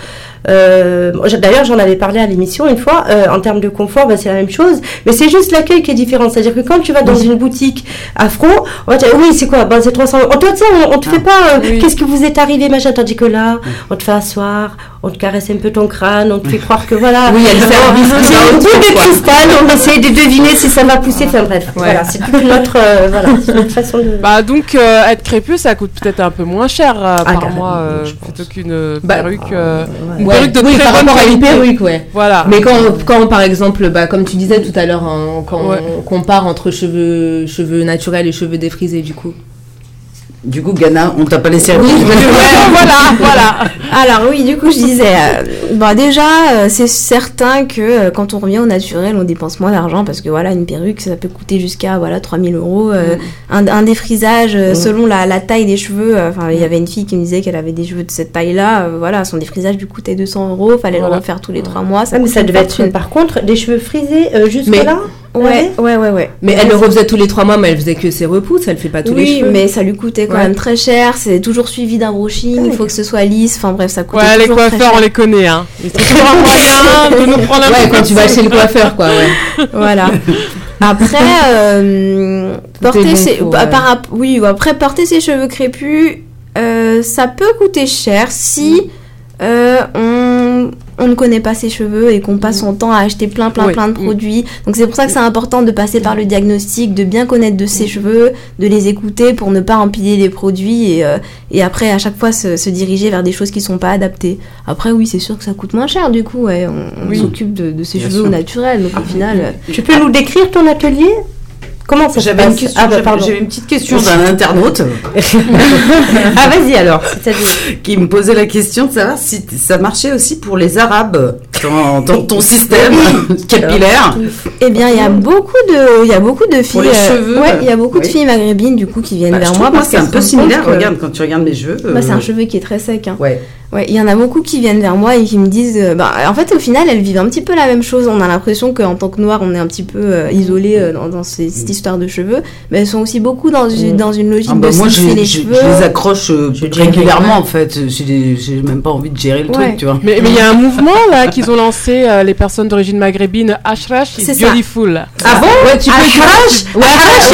Euh, moi, d'ailleurs, j'en avais parlé à l'émission une fois. Euh, en termes de confort, bah, c'est la même chose, mais c'est juste l'accueil qui est différent. C'est-à-dire que quand tu vas dans une boutique afro, on va te dire oui, c'est quoi? Bah, c'est trois cents euros. On te, on, on te fait pas. euh, Oui. Qu'est-ce que vous êtes arrivé, machin? Tandis que là, on te fait asseoir, on te caresse un peu ton crâne, on te fait croire que voilà. Oui, il y a le service. C'est une boule de cristal, on essaie de deviner si ça va pousser. Enfin bref, ouais. voilà, c'est toute une autre, euh, voilà, c'est une autre façon de. Bah donc euh, être crépus, ça coûte peut-être un peu moins cher euh, ah, par mois euh, plutôt qu'une euh, bah, perruque. Euh, ouais. Une perruque de oui, très par bonne rapport à une qualité. perruque, ouais. Voilà. Mais quand, quand par exemple, bah, comme tu disais tout à l'heure, hein, quand ouais. on compare entre cheveux, cheveux naturels et cheveux défrisés, du coup. Du coup, Ghana, on t'a pas laissé. Oui, ouais, voilà, voilà. Alors oui, du coup, je disais, euh, bon, déjà, euh, c'est certain que euh, quand on revient au naturel, on dépense moins d'argent parce que voilà, une perruque, ça peut coûter jusqu'à voilà trois mille euros. Euh, mmh. un, un défrisage, euh, mmh. selon la, la taille des cheveux, enfin, euh, il y avait une fille qui me disait qu'elle avait des cheveux de cette taille-là. Euh, voilà, son défrisage lui coûtait deux cents euros. Fallait voilà. le refaire tous les trois mois. Ça, ah, mais ça devait être. Par contre, des cheveux frisés euh, jusque mais... là. Ouais, ouais, ouais, ouais. Mais elle le refaisait tous les trois mois, mais elle faisait que ses repousses, elle fait pas tous oui, les cheveux. Oui, mais ça lui coûtait quand ouais. même très cher. C'est toujours suivi d'un brushing. Il faut que ce soit lisse. Enfin bref, ça coûte. Ouais, les coiffeurs, on les connaît, hein. Ils sont toujours un moyen de nous prendre un ouais, peu. Ouais, quand tu vas chez le coiffeur, quoi. Ouais. Voilà. Après, euh, porter ses, pour, bah, ouais. par, oui, après porter ses cheveux crépus, euh, ça peut coûter cher si euh, on on ne connaît pas ses cheveux et qu'on passe son temps à acheter plein plein oui. plein de produits. Donc c'est pour ça que c'est important de passer par le diagnostic, de bien connaître de ses cheveux, de les écouter pour ne pas empiler les produits et, euh, et après à chaque fois se, se diriger vers des choses qui sont pas adaptées. Après oui, c'est sûr que ça coûte moins cher du coup, ouais, on, on oui. s'occupe de, de ses bien cheveux sûr. Au naturel. Donc au final, euh... tu peux nous décrire ton atelier ? Comment ça j'avais se passe une question, ah, bah, j'avais, j'avais une petite question d'un internaute. Ah vas-y alors. Qui me posait la question de savoir si ça marchait aussi pour les Arabes dans, dans ton système capillaire. Eh bien, il y a beaucoup de, il y a beaucoup de filles. Pour les cheveux. Ouais, il y a beaucoup oui. de filles maghrébines du coup qui viennent bah, vers je moi. Moi, parce c'est un peu similaire. Que... Regarde quand tu regardes mes cheveux. Bah, euh... c'est un cheveu qui est très sec. Hein. Ouais. Ouais, il y en a beaucoup qui viennent vers moi et qui me disent, euh, bah, en fait, au final, elles vivent un petit peu la même chose. On a l'impression qu'en tant que noir, on est un petit peu euh, isolé euh, dans, dans ces, cette histoire de cheveux, mais elles sont aussi beaucoup dans une, dans une logique ah bah de moi, lisser les je, cheveux. Je les accroche euh, régulièrement, en fait. J'ai, j'ai même pas envie de gérer le ouais. truc, tu vois. Mais il y a un mouvement là qu'ils ont lancé euh, les personnes d'origine maghrébine, Ashrash is beautiful. Ah bon? Ouais, tu peux Ashrash? Ouais,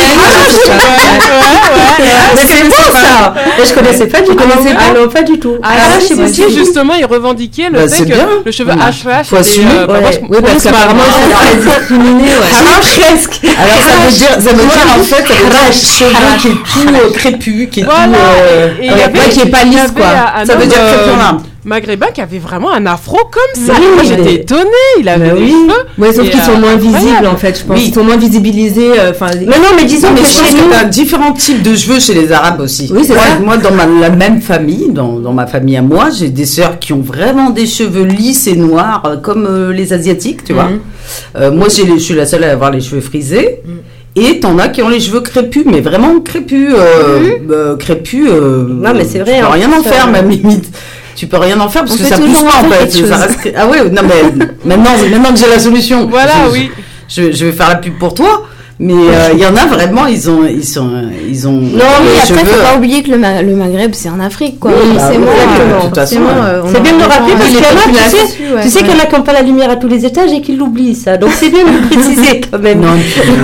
Ashrash, c'est bon ça. Je connaissais pas du tout. Ah non, pas du tout. Ashrash, c'est justement ils revendiquaient le bah, fait que bien. Le cheveu Ashrash faut assumer. Euh, ouais. bah, oui, parce qu'apparemment c'est très discriminé. Presque. Alors ça veut dire, ça veut dire en fait, ça veut dire un cheveu qui est tout euh, crépus, qui est voilà. tout, euh, et, et euh, ouais, qui est pas lisse quoi. Ça veut dire crépus. Maghrébin qui avait vraiment un afro comme ça. Oui, Moi, mais... j'étais étonnée. Il avait oui. des cheveux. Ouais, sauf qu'ils euh, sont moins visibles en fait. Je pense oui. ils sont moins visibilisés. Enfin. Euh, mais non, mais disons mais que chez nous, t'as différents types de cheveux chez les Arabes aussi. Oui, c'est moi, ça. Moi, dans ma, la même famille, dans, dans ma famille à moi, j'ai des sœurs qui ont vraiment des cheveux lisses et noirs, euh, comme euh, les Asiatiques, tu mm-hmm. vois. Euh, moi, j'ai les, je suis la seule à avoir les cheveux frisés. Mm. Et t'en as qui ont les cheveux crépus, mais vraiment crépus, euh, mm-hmm. euh, crépus. Euh, non, mais c'est vrai. Tu peux hein, rien en faire, euh... même limite. Tu peux rien en faire parce on que ça pousse pas en fait. Ça reste... Ah ouais, non mais maintenant, maintenant que j'ai la solution. Voilà, je, oui. Je, je vais faire la pub pour toi. Mais il euh, y en a vraiment, ils ont, ils sont, ils ont. Non, mais après, cheveux... faut pas oublier que le, Ma- le Maghreb, c'est en Afrique, quoi. Oui, bah, c'est moi, euh, de toute façon. Euh, c'est bien de le rappeler parce qu'il y en a, tu sais, ouais, tu sais ouais. qu'il y en a qui n'ont pas la lumière à tous les étages et qui l'oublient, ça. Donc c'est bien de le préciser quand même. Non,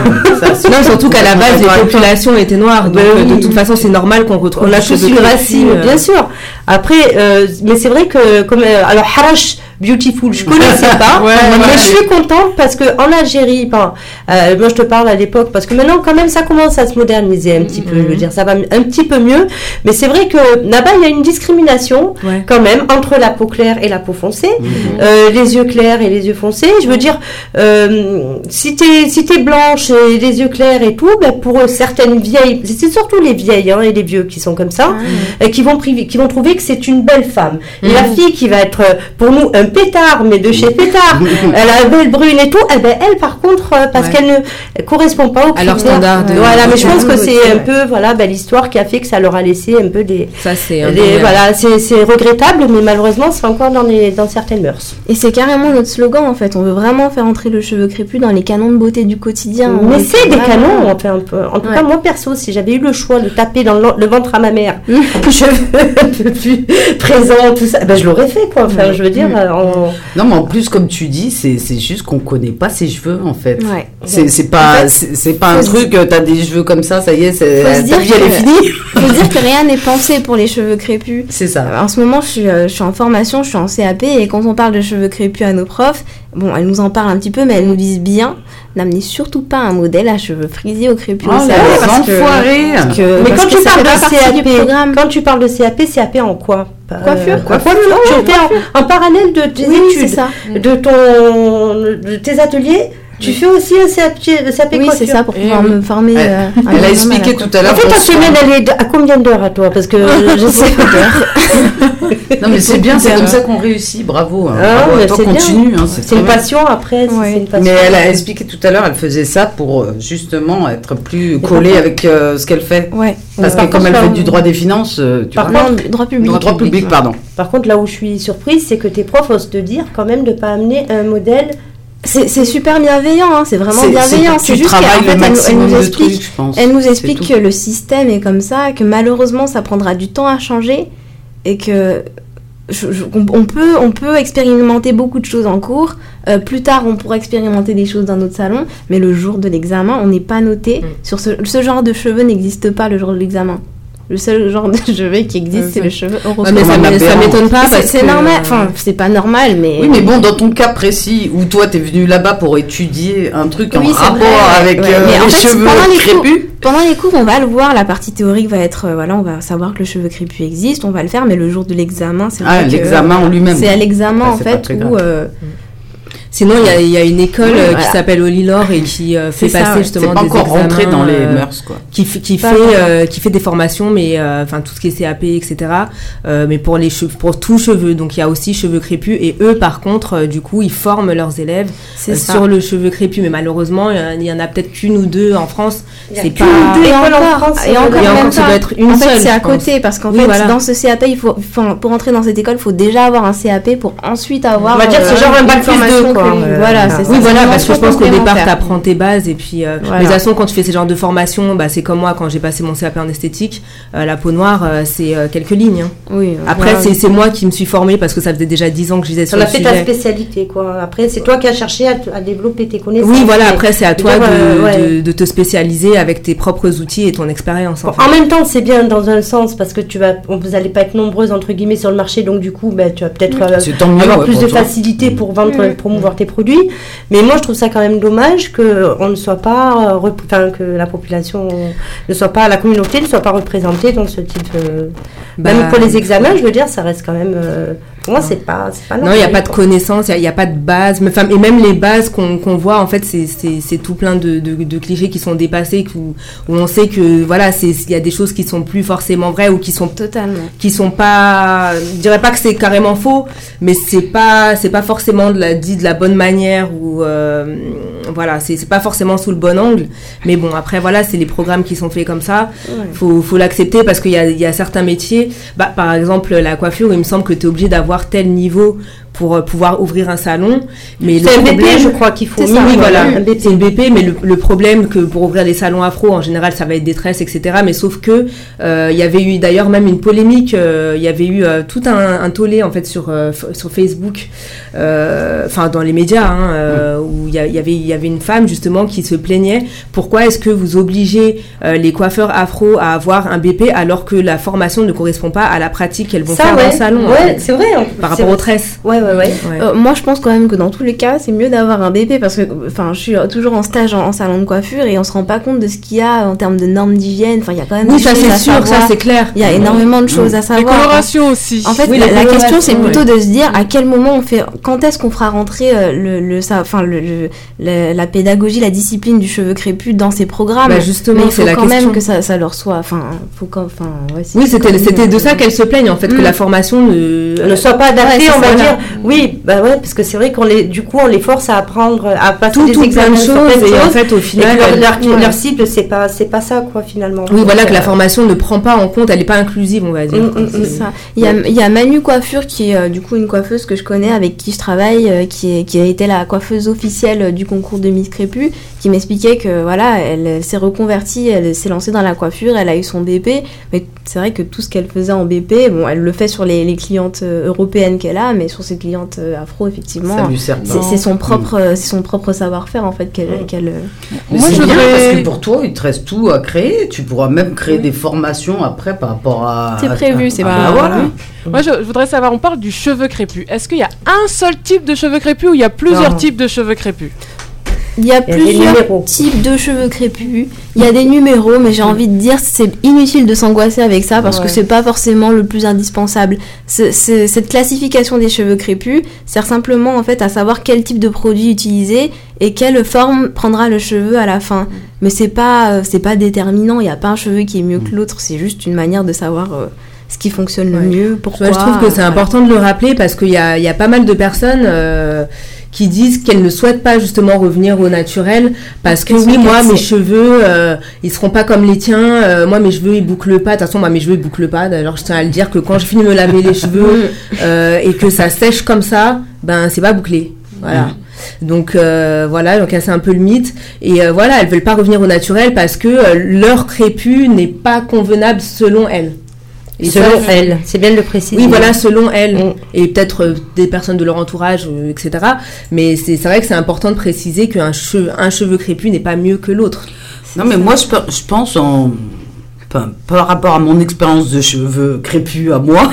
ça, non surtout qu'à la base, les populations étaient noires. Donc oui. de toute façon, c'est normal qu'on retrouve. On a tous une racine, euh... bien sûr. Après, euh, mais c'est vrai que, comme, euh, alors, Harash Beautiful, je connaissais pas, ouais, mais ouais. je suis contente parce que en Algérie, ben, euh, moi je te parle à l'époque, parce que maintenant quand même ça commence à se moderniser un petit mm-hmm. peu, je veux dire, ça va un petit peu mieux, mais c'est vrai que là-bas il y a une discrimination ouais. quand même entre la peau claire et la peau foncée, mm-hmm. euh, les yeux clairs et les yeux foncés. Je veux dire, euh, si t'es si t'es blanche et les yeux clairs et tout, ben pour certaines vieilles, c'est surtout les vieilles hein, et les vieux qui sont comme ça, mm-hmm. euh, qui vont priver, qui vont trouver que c'est une belle femme. Mm-hmm. Et la fille qui va être pour nous un pétard, mais de chez pétard, elle a belle brune et tout, eh ben elle par contre, euh, parce ouais. qu'elle ne elle correspond pas au alors standard de... Voilà, mais je pense que c'est un peu, voilà, ben, l'histoire qui a fait que ça leur a laissé un peu des... Ça, c'est... des, voilà, c'est, c'est regrettable, mais malheureusement, c'est encore dans, les, dans certaines mœurs. Et c'est carrément notre slogan, en fait. On veut vraiment faire entrer le cheveu crépus dans les canons de beauté du quotidien. Mais ouais, c'est des vraiment... canons, en, fait, un peu. En tout ouais. cas, moi, perso, si j'avais eu le choix de taper dans le, le ventre à ma mère, cheveux un peu plus présents, tout ça, ben, je l'aurais fait, quoi. Enfin, ouais. je veux dire, mmh. on... Non, mais en plus, comme tu dis, c'est, c'est juste qu'on connaît pas ses cheveux, en fait. Ouais. C'est, c'est pas, En fait, c'est, c'est pas un faut truc, euh, t'as des cheveux comme ça, ça y est, c'est, Faut se ta dire vie, elle est que- finie. Faut se dire que rien n'est pensé pour les cheveux crépus. C'est ça. En ce moment, je suis, euh, je suis en formation, je suis en C A P, et quand on parle de cheveux crépus à nos profs, bon, elles nous en parlent un petit peu, mais elles nous disent bien, n'amenez surtout pas un modèle à cheveux frisés au crépus. Oh au là, C A P, les parce que- enfoirés. parce que- Mais parce quand que tu ça parles fait de pas partie du C A P, programme. quand tu parles de C A P, C A P en quoi? Coiffure. Euh, Coiffure, non, tu le fais en, en parallèle de tes Oui, études, c'est ça. de ton, de tes ateliers. Tu fais aussi un C A P, C A P Oui, coiffure. c'est ça, pour pouvoir oui. me former. Elle- euh, Elle a un expliqué minimum à tout à En l'heure. fait, ta qu'on se- semaine, elle est à combien d'heures à toi? Parce que je sais. Non, mais c'est bien, c'est comme ça qu'on réussit. Bravo. hein. Ah, Bravo à mais toi, c'est bien. continue. hein, c'est C'est une très bien. passion après. c'est- Ouais. c'est une passion. Mais elle a expliqué tout à l'heure, elle faisait ça pour euh, justement être plus par collée contre- avec euh, ce qu'elle fait. Ouais. Parce Par que comme contre, elle là fait où- du droit des finances, euh, tu Par vois. Non, droit public. Droit, droit public, pardon. Par contre, là où je suis surprise, c'est que tes profs osent te dire quand même de ne pas amener un modèle. C'est c'est super bienveillant, hein, c'est vraiment C'est- bienveillant. c'est C'est que tu juste qu'en travailles fait, le elle, nous- elle maximum nous de explique, trucs, je pense. elle nous C'est explique tout. que le système est comme ça, que malheureusement ça prendra du temps à changer et que je- je- on, on peut, on peut expérimenter beaucoup de choses en cours. Euh, plus tard, on pourra expérimenter des choses dans notre salon, mais le jour de l'examen, on n'est pas noté. Mm. Sur ce, ce genre de cheveux n'existe pas le jour de l'examen. Le seul genre de cheveux qui existe, Euh, c'est ouais. le cheveu Ouais, horoscope. mais ça, Comment on m'é- ça appelle, m'étonne pas Mais c'est- parce c'est que- normal, enfin c'est pas normal, mais Oui, mais bon, dans ton cas précis, où toi, t'es venu là-bas pour étudier un truc en Oui, c'est rapport vrai, ouais, avec ouais. euh, Mais en les fait, cheveux pendant les cours- crépus. Pendant les cours, on va le voir, la partie théorique va être, euh, voilà, on va savoir que le cheveu crépus existe, on va le faire, mais le jour de l'examen, c'est Ah, vrai que- l'examen en lui-même. C'est à l'examen, Bah, en c'est pas fait, très où... grave. euh, Sinon, il y a- il y, a une école Oui, euh, voilà. qui s'appelle Olilor et qui euh, fait C'est ça, passer ouais. justement C'est pas des encore rentré examens, dans les euh, mœurs, quoi. qui, f- qui Pas fait vraiment. euh, qui fait des formations, mais euh, enfin tout ce qui est C A P, et cetera. Euh, mais pour les cheveux, pour tous cheveux. Donc il y a aussi cheveux crépus et eux, par contre, euh, du coup, ils forment leurs élèves C'est euh, ça. sur le cheveu crépus. Mais malheureusement, il y en- il y en a peut-être qu'une ou deux en France. Il y a C'est qu'une pas. ou deux Et écoles en encore, France, et euh, encore, et même encore, ça pas. doit être une en fait, seule, c'est à je pense. côté, parce qu'en Oui, fait, voilà. dans ce C A P, il faut, enfin, pour entrer dans cette école, il faut déjà avoir un C A P pour ensuite avoir... On va dire que c'est euh, genre un une bac plus formation deux, quoi. connue. Euh, Voilà, voilà. c'est ça. Oui, c'est voilà, une parce que je mention pense qu'au départ, complémentaire. tu apprends tes bases et puis, euh, Voilà. mais de toute façon, quand tu fais ces genres de formations, bah, c'est comme moi quand j'ai passé mon C A P en esthétique, euh, la peau noire, euh, c'est euh, quelques lignes. hein. Oui, euh, Après, voilà. c'est c'est moi qui me suis formée parce que ça faisait déjà dix ans que je disais sur On le a fait ta sujet. spécialité, quoi. Après, c'est toi qui as cherché à, à développer tes connaissances. Oui, voilà, Mais- après, c'est à toi dire, de, euh, ouais. de, de te spécialiser avec tes propres outils et ton expérience. En Bon, fait. en même temps, c'est bien dans un sens parce que tu vas, on- vous n'allez pas être nombreuses entre guillemets sur le marché, donc du coup, ben, tu vas peut-être euh, C'est tant mieux, avoir ouais, plus pour de toi. facilité pour vendre, Mm. promouvoir tes produits. Mais moi, je trouve ça quand même dommage que on ne soit pas, euh, rep- enfin que la population ne soit pas, la communauté ne soit pas représentée dans ce type. euh, Bah, même pour les examens, je veux dire, ça reste quand même. euh, pour moi, c'est pas, c'est pas Non, il normal, n'y a pas de quoi. connaissances, il n'y a, pas de base. Mais, enfin, et même les bases qu'on qu'on voit, en fait, c'est- c'est c'est tout plein de, de, de clichés qui sont dépassés, où, où on sait que voilà, c'est- il y a des choses qui sont plus forcément vraies ou qui sont Totalement. qui sont pas, je dirais pas que c'est carrément faux, mais c'est pas c'est pas forcément de la, dit de la bonne manière ou euh, voilà, c'est c'est pas forcément sous le bon angle. Mais bon, après voilà, c'est les programmes qui sont faits comme ça. Ouais. Faut faut l'accepter parce qu'il y a il y a certains métiers, bah par exemple la coiffure, il me semble que tu es obligé d'avoir tel niveau pour euh, pouvoir ouvrir un salon, mais le C'est un B P, problème- je crois qu'il faut. oui, oui, voilà, un B P. c'est le B P, mais le, le problème que pour ouvrir les salons afro, en général, ça va être des tresses, et cetera. Mais sauf que euh, il y avait eu d'ailleurs même une polémique, euh, il y avait eu euh, tout un, un tollé en fait sur euh, f- sur Facebook, euh, enfin dans les médias, hein, euh, où il y, a- il y avait il y avait une femme justement qui se plaignait. Pourquoi est-ce que vous obligez euh, les coiffeurs afro à avoir un B P alors que la formation ne correspond pas à la pratique qu'elles vont Ça, faire ouais. dans le salon en Ouais, fait, c'est vrai. en- par c'est- rapport aux tresses. Ouais, ouais, ouais. Ouais. Euh, moi, je pense quand même que dans tous les cas, c'est mieux d'avoir un B P parce que, enfin, je suis toujours en stage en, en salon de coiffure et on se rend pas compte de ce qu'il y a en termes de normes d'hygiène. Enfin, il y a quand même Oui, des ça choses c'est à sûr, savoir. ça c'est clair. Il y a énormément de choses à Les savoir. colorations aussi. En fait, Oui, la, les la question, colorations, c'est oui. plutôt de se dire à quel moment on fait, quand est-ce qu'on fera rentrer euh, le, le, ça, enfin, le, le- le- la pédagogie, la discipline du cheveu crépus dans ces programmes. Bah, justement, mais il c'est faut la quand question. même que ça, ça leur soit, enfin, faut quand, enfin, ouais, c'est Oui, c'était quand c'était même, de euh, ça qu'elles se plaignent en fait, que Mm. la formation ne ne soit pas adapté, Ouais, c'est on va ça. dire. Oui, bah ouais, parce que c'est vrai qu'on les, du coup, on les force à apprendre, à passer tout, des tout plein examens de sur choses plein de et en choses, fait au et final que leur, elle- leur, ouais. leur cible, c'est pas, c'est pas ça, quoi, finalement. oui voilà Donc, que la euh, formation ne prend pas en compte, elle n'est pas inclusive on va dire. Mm, quoi. mm, C'est mm. ça. Il y a, il y a Manu Coiffure qui est euh, du coup une coiffeuse que je connais, avec qui je travaille, euh, qui, est, qui a été la coiffeuse officielle euh, du concours de Miss Crépus, qui m'expliquait que voilà, elle, elle s'est reconvertie, elle s'est lancée dans la coiffure, elle a eu son B P, mais c'est vrai que tout ce qu'elle faisait en B P, bon, elle le fait sur les, les clientes euh, européennes qu'elle a, mais sur ses, clientes euh, afro, effectivement, Ça lui sert c'est, pas. c'est son propre, Mmh. euh, c'est son propre savoir-faire en fait qu'elle, Mmh. qu'elle euh, Mais Moi, c'est je bien voudrais- parce que pour toi, il te reste tout à créer. Tu pourras même créer des formations après par rapport à. C'est prévu, c'est ah, pas- bah, voilà. Moi, je, je voudrais savoir, on parle du cheveu crépus. Est-ce qu'il y a un seul type de cheveux crépus ou il y a plusieurs Non. types de cheveux crépus? Il y a Il y a des plusieurs numéros. types de cheveux crépus. Il y a des numéros, mais j'ai envie de dire c'est inutile de s'angoisser avec ça parce Ouais. que c'est pas forcément le plus indispensable. Ce- ce- cette classification des cheveux crépus sert simplement en fait à savoir quel type de produit utiliser et quelle forme prendra le cheveu à la fin. Mais c'est pas euh, c'est pas déterminant. Il y a pas un cheveu qui est mieux que l'autre. C'est juste une manière de savoir euh, ce qui fonctionne le Ouais. mieux. Pourquoi. Moi, je trouve que c'est voilà. important de le rappeler parce qu'il y a, il y a pas mal de personnes euh, qui disent qu'elles ne souhaitent pas justement revenir au naturel parce que Parce oui, qu'ils sont moi, cassés. mes cheveux, euh, ils seront pas comme les tiens. euh, moi, mes cheveux, ils bouclent pas. De toute façon, moi, mes cheveux, ils bouclent pas. D'ailleurs, je tiens à le dire que quand je finis de me laver les cheveux euh, et que ça sèche comme ça, ben, c'est pas bouclé. Voilà. Donc euh, voilà, donc c'est un peu le mythe. Et euh, voilà, elles veulent pas revenir au naturel parce que euh, leur crépus n'est pas convenable selon elles. Et Selon ça, elle, c'est bien de le préciser. oui, voilà, selon elle. Mm. Et peut-être euh, des personnes de leur entourage, euh, et cetera. Mais c'est, c'est vrai que c'est important de préciser qu'un cheveu, un cheveu crépus n'est pas mieux que l'autre. Non, mais moi, je, pe- je pense en. Enfin, par rapport à mon expérience de cheveux crépus à moi,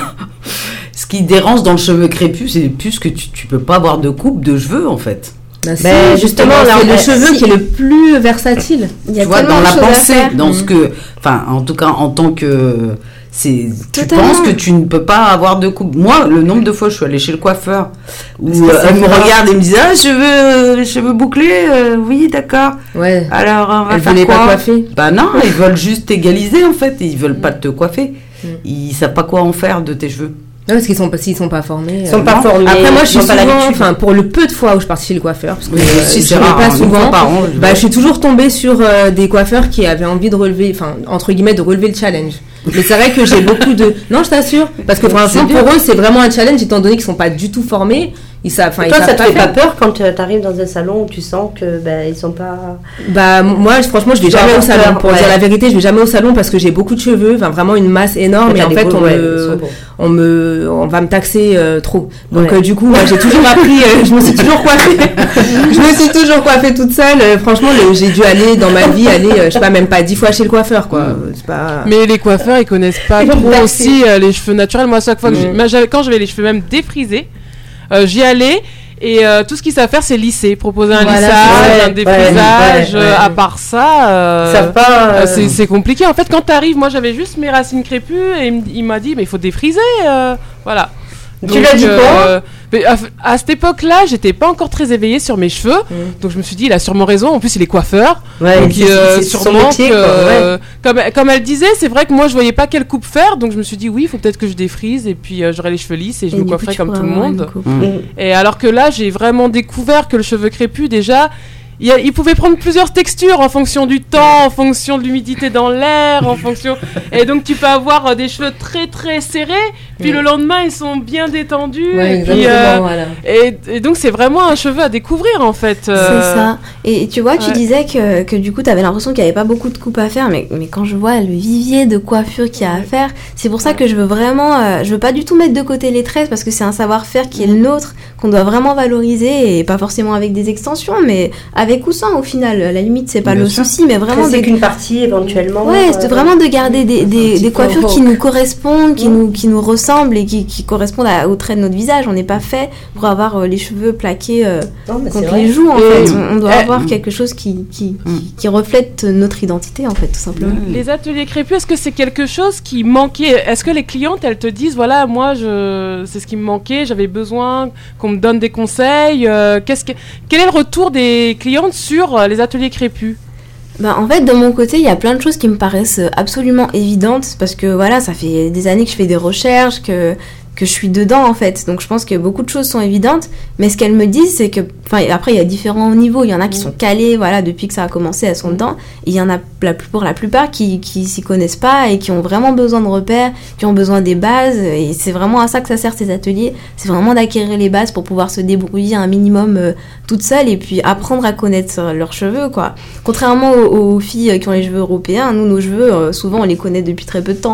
ce qui dérange dans le cheveu crépus, c'est plus que tu, tu peux pas avoir de coupe de cheveux, en fait. Ben, si, Ben, justement, justement, là, c'est on le a- cheveu si. qui est le plus versatile. Il y a Tu vois, tellement dans de la choses à pensée, faire. dans Mm. ce que. Enfin, en tout cas, en tant que. C'est, tu Totalement. penses que tu ne peux pas avoir de coupe. Moi, le nombre de fois je suis allée chez le coiffeur où Parce que euh, c'est elle me grave. regarde et me dit ah cheveux les cheveux bouclés euh, oui d'accord Ouais. alors on va Elle faire voulait quoi pas coiffer. Bah non, ils veulent juste t'égaliser en fait, ils veulent pas te coiffer. Mm. Ils savent pas quoi en faire de tes cheveux. Non, parce qu'ils sont pas, s'ils sont pas formés. Ils sont euh, pas non. formés. Après, moi, je suis ils ont pas souvent, l'habitude. enfin, pour le peu de fois où je suis partie chez le coiffeur, parce que Oui, euh, aussi, je c'est vais rare, pas hein, une souvent. fois par an, je Bah, vois. je suis toujours tombée sur euh, des coiffeurs qui avaient envie de relever, enfin, entre guillemets, de relever le challenge. Mais c'est vrai que j'ai beaucoup de. Non, je t'assure, parce que franchement, C'est bien. pour eux, c'est vraiment un challenge, étant donné qu'ils sont pas du tout formés. Ils savent, enfin, Et ils toi, savent ça te fait pas faire. peur quand tu arrives dans un salon où tu sens que ben ils sont pas. Bah moi je- franchement je vais Tu dois jamais au avoir salon peur, pour ouais. dire la vérité, je vais jamais au salon parce que j'ai beaucoup de cheveux, enfin vraiment une masse énorme Mais et t'as en des fait beaux- on ouais, ils me sont beaux. on me on va me taxer euh, trop. Donc Ouais. euh, du coup moi j'ai toujours appris euh, je me suis toujours coiffée. je me suis toujours coiffée toute seule. Euh, franchement le- j'ai dû aller dans ma vie aller euh, je sais pas même pas dix fois chez le coiffeur quoi. Euh, C'est pas Mais les coiffeurs, ils connaissent pas Ils vont trop taxer. aussi euh, les cheveux naturels. Moi, à chaque fois que j'ai- Mm. moi, j'avais- quand j'avais les cheveux même défrisés, euh, j'y allais. Et euh, tout ce qu'ils savent faire, c'est lisser, proposer un Voilà, lissage, ouais, un ouais, défrisage. ouais, ouais. euh, À part ça, euh, Ils savent pas. euh, euh, c'est, c'est compliqué. En fait, quand t'arrives, moi j'avais juste mes racines crépues et il, m- il m'a dit, mais il faut défriser. euh, voilà. Tu Donc, l'as dit euh, quoi mais à, à cette époque-là, j'étais pas encore très éveillée sur mes cheveux. Mm. Donc je me suis dit, il a sûrement raison. En plus, il est coiffeur. Ouais, Donc, c'est- euh, c'est- c'est son sûrement métier, que, quoi, ouais. euh, comme, comme elle disait, c'est vrai que moi je voyais pas quelle coupe faire, donc je me suis dit oui, il faut peut-être que je défrise et puis euh, j'aurai les cheveux lisses et je Et me du coup, coifferai tu comme pourras tout le avoir une monde. coupe. Mm. Mm. Et alors que là, j'ai vraiment découvert que le cheveu crépus, déjà, il, y a- il pouvait prendre plusieurs textures en fonction du temps, en fonction de l'humidité dans l'air, en fonction. Et donc tu peux avoir euh, des cheveux très très serrés, puis Mm. le lendemain ils sont bien détendus. Ouais, et, puis, exactement, euh, voilà. et, et donc c'est vraiment un cheveu à découvrir en fait. euh, C'est ça. Et tu vois, tu ouais. disais que, que du coup, tu avais l'impression qu'il n'y avait pas beaucoup de coupes à faire, mais, mais quand je vois le vivier de coiffure qu'il y a à faire, c'est pour ça que je veux vraiment, euh, je veux pas du tout mettre de côté les tresses parce que c'est un savoir-faire qui est le nôtre, qu'on doit vraiment valoriser et pas forcément avec des extensions, mais avec ou sans au final. À la limite, c'est pas Bien le sûr. souci, mais vraiment Après, c'est de, qu'une partie éventuellement. ouais, euh, c'est vraiment de garder des, des, petit des peu coiffures rock. qui nous correspondent, qui, Mm. nous, qui nous ressemblent et qui, qui correspondent à- aux traits de notre visage. On n'est pas fait pour avoir euh, les cheveux plaqués euh, non, mais c'est contre vrai. les joues, en Et- fait. On, on doit Eh, avoir mm. quelque chose qui, qui, Mm. qui, qui reflète notre identité, en fait, tout simplement. Les ateliers crépus, est-ce que c'est quelque chose qui manquait? Est-ce que les clientes, elles te disent, voilà, moi, je... c'est ce qui me manquait, j'avais besoin qu'on me donne des conseils. euh, qu'est-ce que... Quel est le retour des clientes sur euh, les ateliers crépus? Bah, en fait, de mon côté, il y a plein de choses qui me paraissent absolument évidentes parce que voilà, ça fait des années que je fais des recherches, que, que je suis dedans en fait. Donc je pense que beaucoup de choses sont évidentes, mais ce qu'elles me disent, c'est que, enfin, après il y a différents niveaux. Il y en a qui sont calés, voilà, depuis que ça a commencé, elles sont dedans. Et il y en a la, pour la plupart qui, qui s'y connaissent pas et qui ont vraiment besoin de repères, qui ont besoin des bases. Et c'est vraiment à ça que ça sert ces ateliers. C'est vraiment d'acquérir les bases pour pouvoir se débrouiller un minimum euh, toute seule et puis apprendre à connaître euh, leurs cheveux, quoi. Contrairement aux, aux filles qui ont les cheveux européens, nous, nos cheveux, euh, souvent, on les connaît depuis très peu de temps.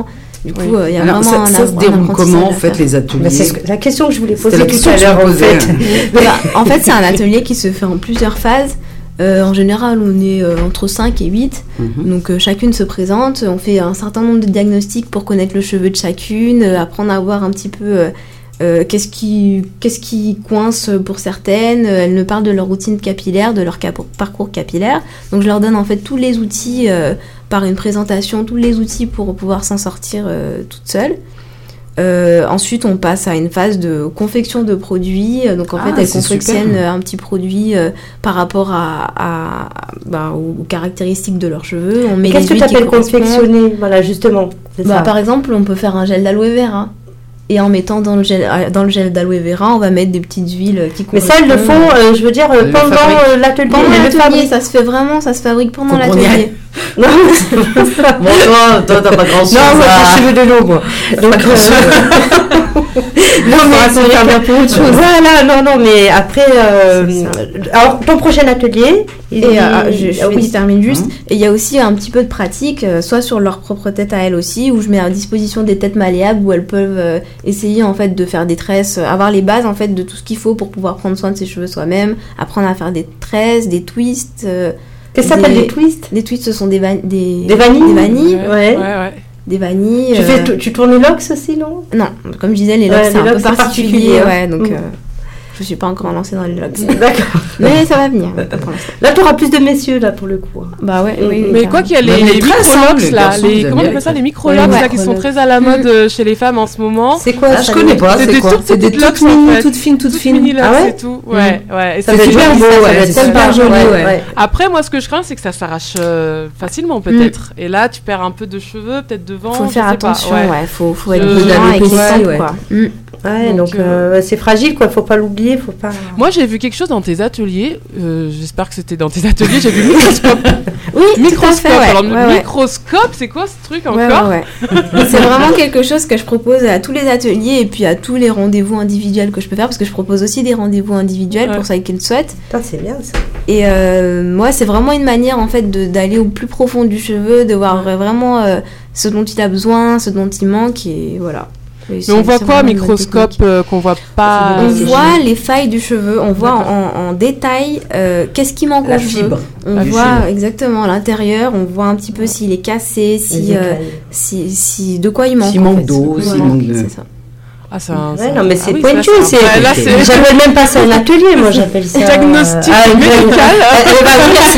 Du coup, il Oui. y a Alors, vraiment ça, un ça se un déroule apprentissage comment, à en fait, faire. les ateliers Mais c'est la question que je voulais poser C'était la tout question à que je l'heure, en posais. fait. Bah, en fait, c'est un atelier qui se fait en plusieurs phases. Euh, en général, on est euh, entre cinq et huit. Mhm. Donc, euh, chacune se présente. On fait un certain nombre de diagnostics pour connaître le cheveu de chacune, euh, apprendre à voir un petit peu euh, euh, qu'est-ce qui, qu'est-ce qui coince pour certaines. Euh, elles me parlent de leur routine capillaire, de leur cap- parcours capillaire. Donc, je leur donne en fait tous les outils euh, par une présentation, tous les outils pour pouvoir s'en sortir euh, toute seule. Euh, ensuite, on passe à une phase de confection de produits. Donc, en Ah, fait, elles c'est confectionnent super. un petit produit euh, par rapport à, à- bah, aux, aux caractéristiques de leurs cheveux. On met Qu'est-ce que les tu huiles qui appelles correspondent. confectionner? Voilà, justement. c'est Bah, ça. par exemple, on peut faire un gel d'aloe vera. Et en mettant dans le gel, euh, dans le gel d'aloe vera, on va mettre des petites huiles qui Mais ça, elles le correspondent. font, euh, je veux dire, euh, Le pendant fabrique. euh, l'atelier. Pendant elles le l'atelier, fabriquent. ça se fait vraiment, ça se fabrique pendant Faut qu'on y l'atelier. aille. Bon, toi, toi, t'as pas grand chose. Non, moi, j'ai les cheveux de l'eau, moi. Donc, Pas grand-chose. non, mais se faire bien pour autre chose. Voilà, non, non, mais après, euh, alors, ton prochain atelier, il Et est- euh, je, je ah oui, oui. je termine juste. Et il y a aussi un petit peu de pratique, euh, soit sur leur propre tête à elles aussi, où je mets à disposition des têtes malléables où elles peuvent euh, essayer en fait de faire des tresses, euh, avoir les bases en fait de tout ce qu'il faut pour pouvoir prendre soin de ses cheveux soi-même, apprendre à faire des tresses, des twists. euh, Qu'est-ce que ça s'appelle des twists? Des twists, ce sont des, va- des, Des vanilles? Des vanilles. Ouais. Ouais, ouais. Des vanilles. Tu, euh, fais, tu, tu tournes les locks aussi, non? Non, comme je disais, les locks Ouais, c'est les un peu locks, c'est particulier, particulier, hein. ouais, donc Mm. euh, je suis pas encore lancée dans les locks. D'accord. Mais ça va venir. pas pour l'instant. Là, tu auras plus de messieurs, là, pour le coup. hein. Bah ouais, oui, oui, Mais carrément. quoi qu'il y a les, Même les les tresses, hein, micro-locks les là, garçons, les, ils comment aiment on bien appelle ça, les les micro-locks Ouais, là qui sont micro-locks. très à la mode euh, chez les femmes en ce moment. C'est quoi Ah, ça? je connais pas, C'est c'est des quoi toutes C'est des petites toutes locks, en mini, fait. toutes fines, toutes Toutes fines. mini locks, Ah ouais c'est tout. Ouais, ouais. Et Ça c'est va être super joli, beau, ça, ça ouais, va être c'est sympa, super joli, ouais, ouais. ouais. Après, moi, ce que je crains, c'est que ça s'arrache euh, facilement, peut-être. Et là, tu perds un peu de cheveux, peut-être devant. Faut je faire sais pas, attention, ouais. ouais, faut, faut être Je- vigilant avec les Ouais, tempes, ouais. quoi. Mm. Ouais, Donc, donc euh, c'est fragile, quoi. Faut pas l'oublier, faut pas. Moi, j'ai vu quelque chose dans tes ateliers. euh, J'espère que c'était dans tes ateliers. J'ai vu le microscope. Oui, Microscope. tout à fait, ouais. Alors, le Ouais, ouais. microscope, c'est quoi ce truc Ouais, encore ouais, ouais. C'est vraiment quelque chose que je propose à tous les ateliers et puis à tous les rendez-vous individuels que je peux faire parce que je propose aussi des rendez-vous individuels Ouais. pour ceux qui le souhaitent. Putain, c'est bien ça. Et euh, moi, c'est vraiment une manière en fait de- d'aller au plus profond du cheveu, de voir vraiment euh, ce dont il a besoin, ce dont il manque et voilà. Et Mais c'est- on voit c'est quoi, vraiment une bonne microscope, technique. euh, qu'on voit pas On euh, voit les failles du cheveu, on voit en, en détail euh, qu'est-ce qui manque La au cheveu. fibre. On La voit fibre. exactement à l'intérieur, on voit un petit peu s'il est cassé, si, Les euh, écailles. si, si de quoi il manque. S'il en manque fait. d'eau, s'il Voilà, manque de- c'est ça. Ah, c'est un. Ouais, c'est non, un- mais ah c'est oui, pointu, là, c'est. Ouais, là, c'est. J'appelle même pas ça un atelier, moi, j'appelle ça. Diagnostic Ah, une- médical. Eh, eh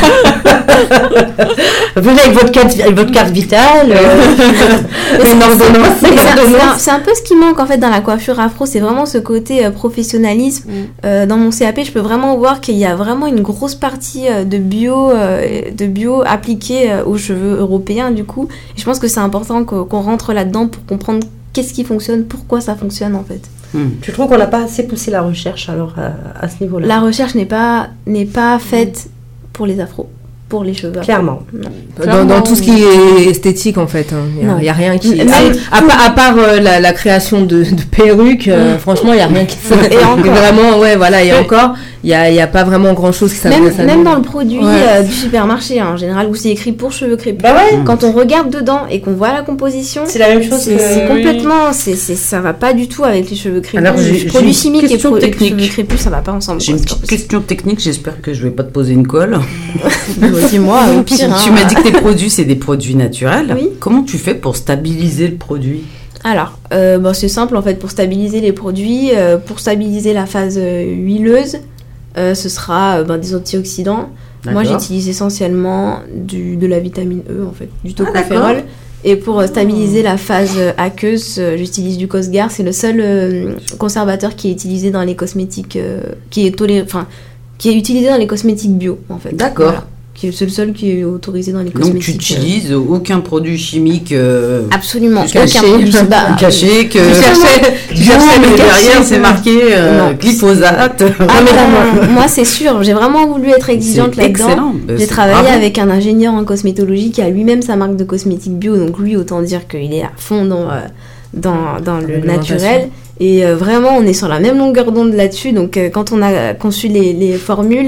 ben, oui, venez avec votre carte, avec votre carte vitale. euh, une ordonnance. C'est une un- c'est un, ordonnance. c'est un peu ce qui manque en fait dans la coiffure afro, c'est vraiment ce côté euh, professionnalisme. Mm. Euh, dans mon C A P, je peux vraiment voir qu'il y a vraiment une grosse partie euh, de bio, euh, de bio appliquée euh, aux cheveux européens du coup. Et je pense que c'est important qu'on qu'on rentre là-dedans pour comprendre qu'est-ce qui fonctionne, pourquoi ça fonctionne en fait. Hmm. Tu trouves qu'on n'a pas assez poussé la recherche alors à, à ce niveau-là? La recherche n'est pas n'est pas faite pour les afros, pour les cheveux afro. Clairement. Dans, dans tout ce qui est esthétique, en fait. Il Non. n'y a, rien qui. Mais- À, à part, à part, euh, la, la création de, de perruques, euh, franchement, il n'y a rien qui. Et encore. Vraiment, ouais, voilà, et Mais- encore, il n'y a, il y a pas vraiment grand-chose qui Même, s'adresse à même nous. dans le produit Ouais. euh, du supermarché, hein, en général, où c'est écrit pour cheveux crépus. Bah ouais. Quand on regarde dedans et qu'on voit la composition, C'est la même chose c'est que. c'est oui. complètement, c'est c'est- ça va pas du tout avec les cheveux crépus. Alors, j'ai- les j'ai produits une chimiques et, question pro- et les technique. cheveux crépus, ça va pas ensemble. J'ai quoi, une c'est pas petite question technique, j'espère que je vais pas te poser une colle. possible. Dis-moi, au pire. hein. Tu m'as dit que tes produits, c'est des produits naturels. Oui. Comment tu fais pour stabiliser le produit? Alors, euh, bon, c'est simple en fait pour stabiliser les produits, euh, pour stabiliser la phase euh, huileuse, euh, ce sera euh, ben, des antioxydants. Moi, D'accord. j'utilise essentiellement du, de la vitamine E en fait, du Ah, tocopherol. d'accord. Et pour euh, stabiliser la phase euh, aqueuse, euh, j'utilise du Cosgar. C'est le seul euh, conservateur qui est utilisé dans les cosmétiques, euh, qui est toléré, enfin, qui est utilisé dans les cosmétiques bio en fait. D'accord. Voilà. Qui est- C'est le seul qui est autorisé dans les Donc cosmétiques. tu euh, n'utilises aucun produit chimique euh, Absolument. caché, aucun produit. Bah, caché que Tu cherchais- tu tu cherchais, cherchais mais le derrière caché, c'est que- marqué euh, Non. glyphosate. Ah, mais là, moi, moi, c'est sûr, j'ai vraiment voulu être exigeante C'est là-dedans. excellent. Ben, J'ai c'est travaillé bravo. avec un ingénieur en cosmétologie qui a lui-même sa marque de cosmétiques bio, donc lui, autant dire qu'il est à fond dans, euh, dans, dans le L'alimentation. naturel. Et euh, vraiment, on est sur la même longueur d'onde là-dessus. Donc, euh, quand on a conçu les, les formules,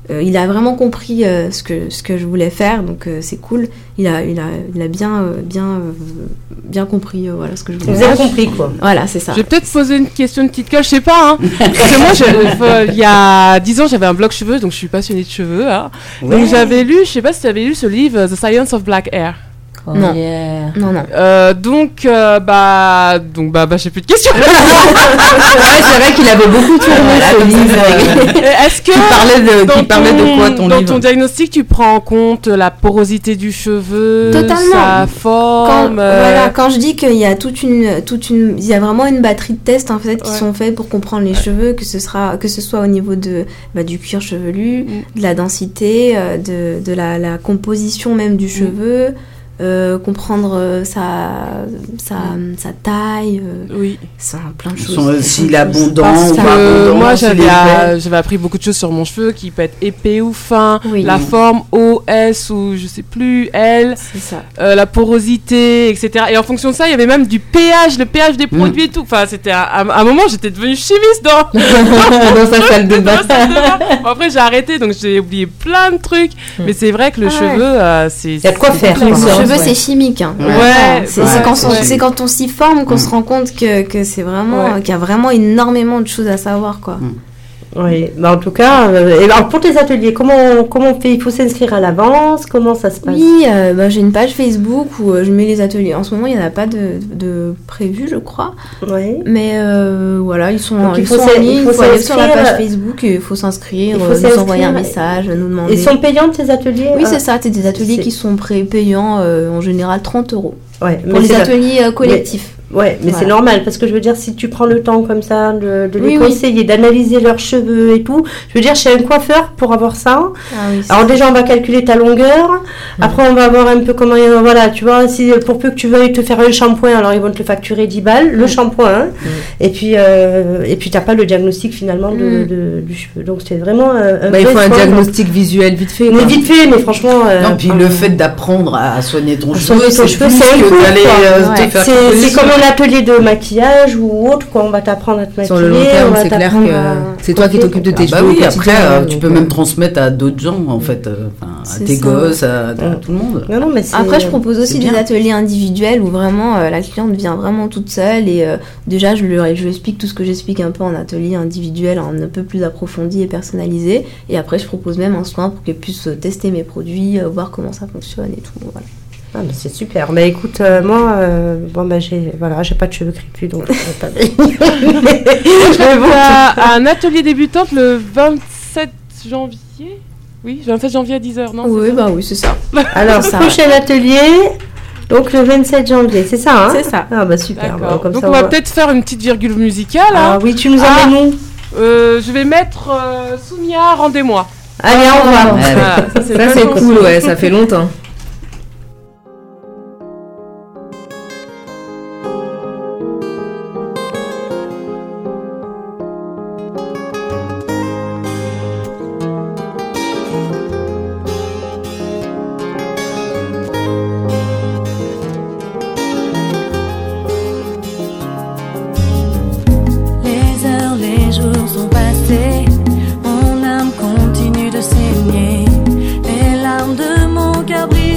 euh, il a vraiment compris euh, ce que ce que je voulais faire, donc euh, c'est cool. Il a il a il a bien euh, bien euh, bien compris euh, voilà ce que je voulais Vous faire. avez compris quoi. Voilà, c'est ça. Je vais peut-être poser une question de petite colle, je sais pas. Hein. Parce que moi, je- euh, il y a dix ans, j'avais un blog cheveux, donc je suis passionnée de cheveux. Hein. Ouais. Donc j'avais lu, je sais pas si tu avais lu ce livre, The Science of Black Hair. Oh, Non. yeah. Non non. Euh, donc, euh, bah, donc, bah, bah, j'ai plus de questions. Ouais, c'est vrai qu'il avait beaucoup tourné Voilà, ce comme ça, livre. Et Est-ce que Qui parlait de, dans qui parlait de quoi ton dans livre ton diagnostic, tu prends en compte la porosité du cheveu, Totalement. sa Quand, forme euh, voilà, quand je dis qu'il y a toute une, toute une, il y a vraiment une batterie de tests en fait qui Ouais. sont faits pour comprendre les cheveux, que ce sera, que ce soit au niveau de, bah, du cuir chevelu, Mm. de la densité, euh, de, de la, la composition même du cheveu, euh, comprendre euh, sa, sa, sa taille, euh, Oui. c'est un plein de choses. Son- Plein S'il de est choses. abondant Parce ou que pas abondant. moi, s'il j'avais, est euh, épais. j'avais appris beaucoup de choses sur mon cheveu qui peut être épais ou fin, Oui. la forme O, S ou je sais plus, L, C'est ça. euh, la porosité, et cetera. Et en fonction de ça, il y avait même du pH, le pH des produits et tout. Enfin, c'était à, à- à un moment, j'étais devenue chimiste dans, Dans sa salle de dans bain. la salle de bain. Bon, après, j'ai arrêté, donc j'ai oublié plein de trucs. Mais c'est vrai que le Ah ouais. cheveu, euh, c'est. Il y a de quoi c'est faire. complexe. Le Ouais. cheveu, Ouais. c'est chimique. Hein. Ouais, Vraiment. C'est ouais, c'est quand, on- ouais. c'est quand on s'y forme qu'on se rend compte que, que c'est vraiment, Ouais. qu'il y a vraiment énormément de choses à savoir, quoi. Oui, bah en tout cas, euh, et alors pour tes ateliers, comment, comment on fait? Il faut s'inscrire à l'avance? Comment ça se passe? Oui, euh, bah, j'ai une page Facebook où euh, je mets les ateliers. En ce moment, il n'y en a pas de, de prévu, je crois. Oui. Mais euh, voilà, ils sont, Donc, il ils faut sont s'in- en ligne. il Il faut faut aller sur la s'inscrire. page Facebook et il faut s'inscrire, Il faut euh, nous envoyer un s'inscrire. message, nous demander. Ils sont payants tes ateliers? Oui, Ah. c'est ça. C'est des ateliers C'est- qui sont pré- payants, euh, en général trente euros. Ouais, Pour mais les c'est la- ateliers euh, collectifs. Ouais, mais Voilà. c'est normal parce que je veux dire, si tu prends le temps comme ça de, de les Oui, oui. conseiller, d'analyser leurs cheveux et tout, je veux dire, chez un coiffeur pour avoir ça. Ah oui, c'est- Alors déjà, on va calculer ta longueur. Après, on va voir un peu comment, voilà, tu vois, si pour peu que tu veuilles te faire un shampoing, alors ils vont te le facturer dix balles, le shampoing. Hein. Et puis, euh, et puis t'as pas le diagnostic finalement de, Mm. de- du cheveu. Donc c'est vraiment un, un Bah, il vrai faut un soin. diagnostic visuel vite fait. Mais quoi. vite fait, mais franchement. euh, Non, puis le fait d'apprendre à soigner ton à cheveu, soigner ton c'est cheveu, plus c'est un que cours, d'aller quoi. euh, Ouais. te faire C'est c'est composition. comme un atelier de maquillage ou autre, quoi. On va t'apprendre à te maquiller. Sur le long terme, on va c'est clair t'apprendre que à- c'est toi qui t'occupes de tes Ah bah cheveux. oui, au après, quotidien, euh, donc, tu peux euh, même transmettre à d'autres gens, en fait, euh, enfin, à C'est tes ça. gosses, à, à tout le monde. Non, non, mais c'est- Après, je propose aussi c'est des bien. ateliers individuels où vraiment euh, la cliente vient vraiment toute seule et euh, déjà je lui, je lui explique tout ce que j'explique un peu en atelier individuel, un peu plus approfondi et personnalisé. Et après, je propose même un soin pour qu'elle puisse euh, tester mes produits, euh, voir comment ça fonctionne et tout. Voilà. Ah, mais c'est super. Mais écoute, euh, moi, euh, bon, bah, j'ai, voilà, j'ai pas de cheveux crépus, donc je vais pas. Je vais à un atelier débutante le vingt-sept janvier. Oui, vingt-sept janvier à dix heures, non? Oui, bah oui, c'est ça. Alors, Ça. prochain atelier, donc le vingt-sept janvier, c'est ça, hein? C'est ça. Ah, bah super. D'accord. Bon, comme Donc ça, on va va- peut-être faire une petite virgule musicale. Ah Hein. oui, tu nous Ah. emmènes où? Euh, je vais mettre euh, Soumia, rendez-moi. Allez, au revoir. Ouais, Voilà, ça, c'est Ça, une c'est bonne cool, chanson. ouais, ça fait longtemps. Les heures, les jours sont passés, mon âme continue de saigner, les larmes de mon cœur brillent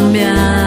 bien.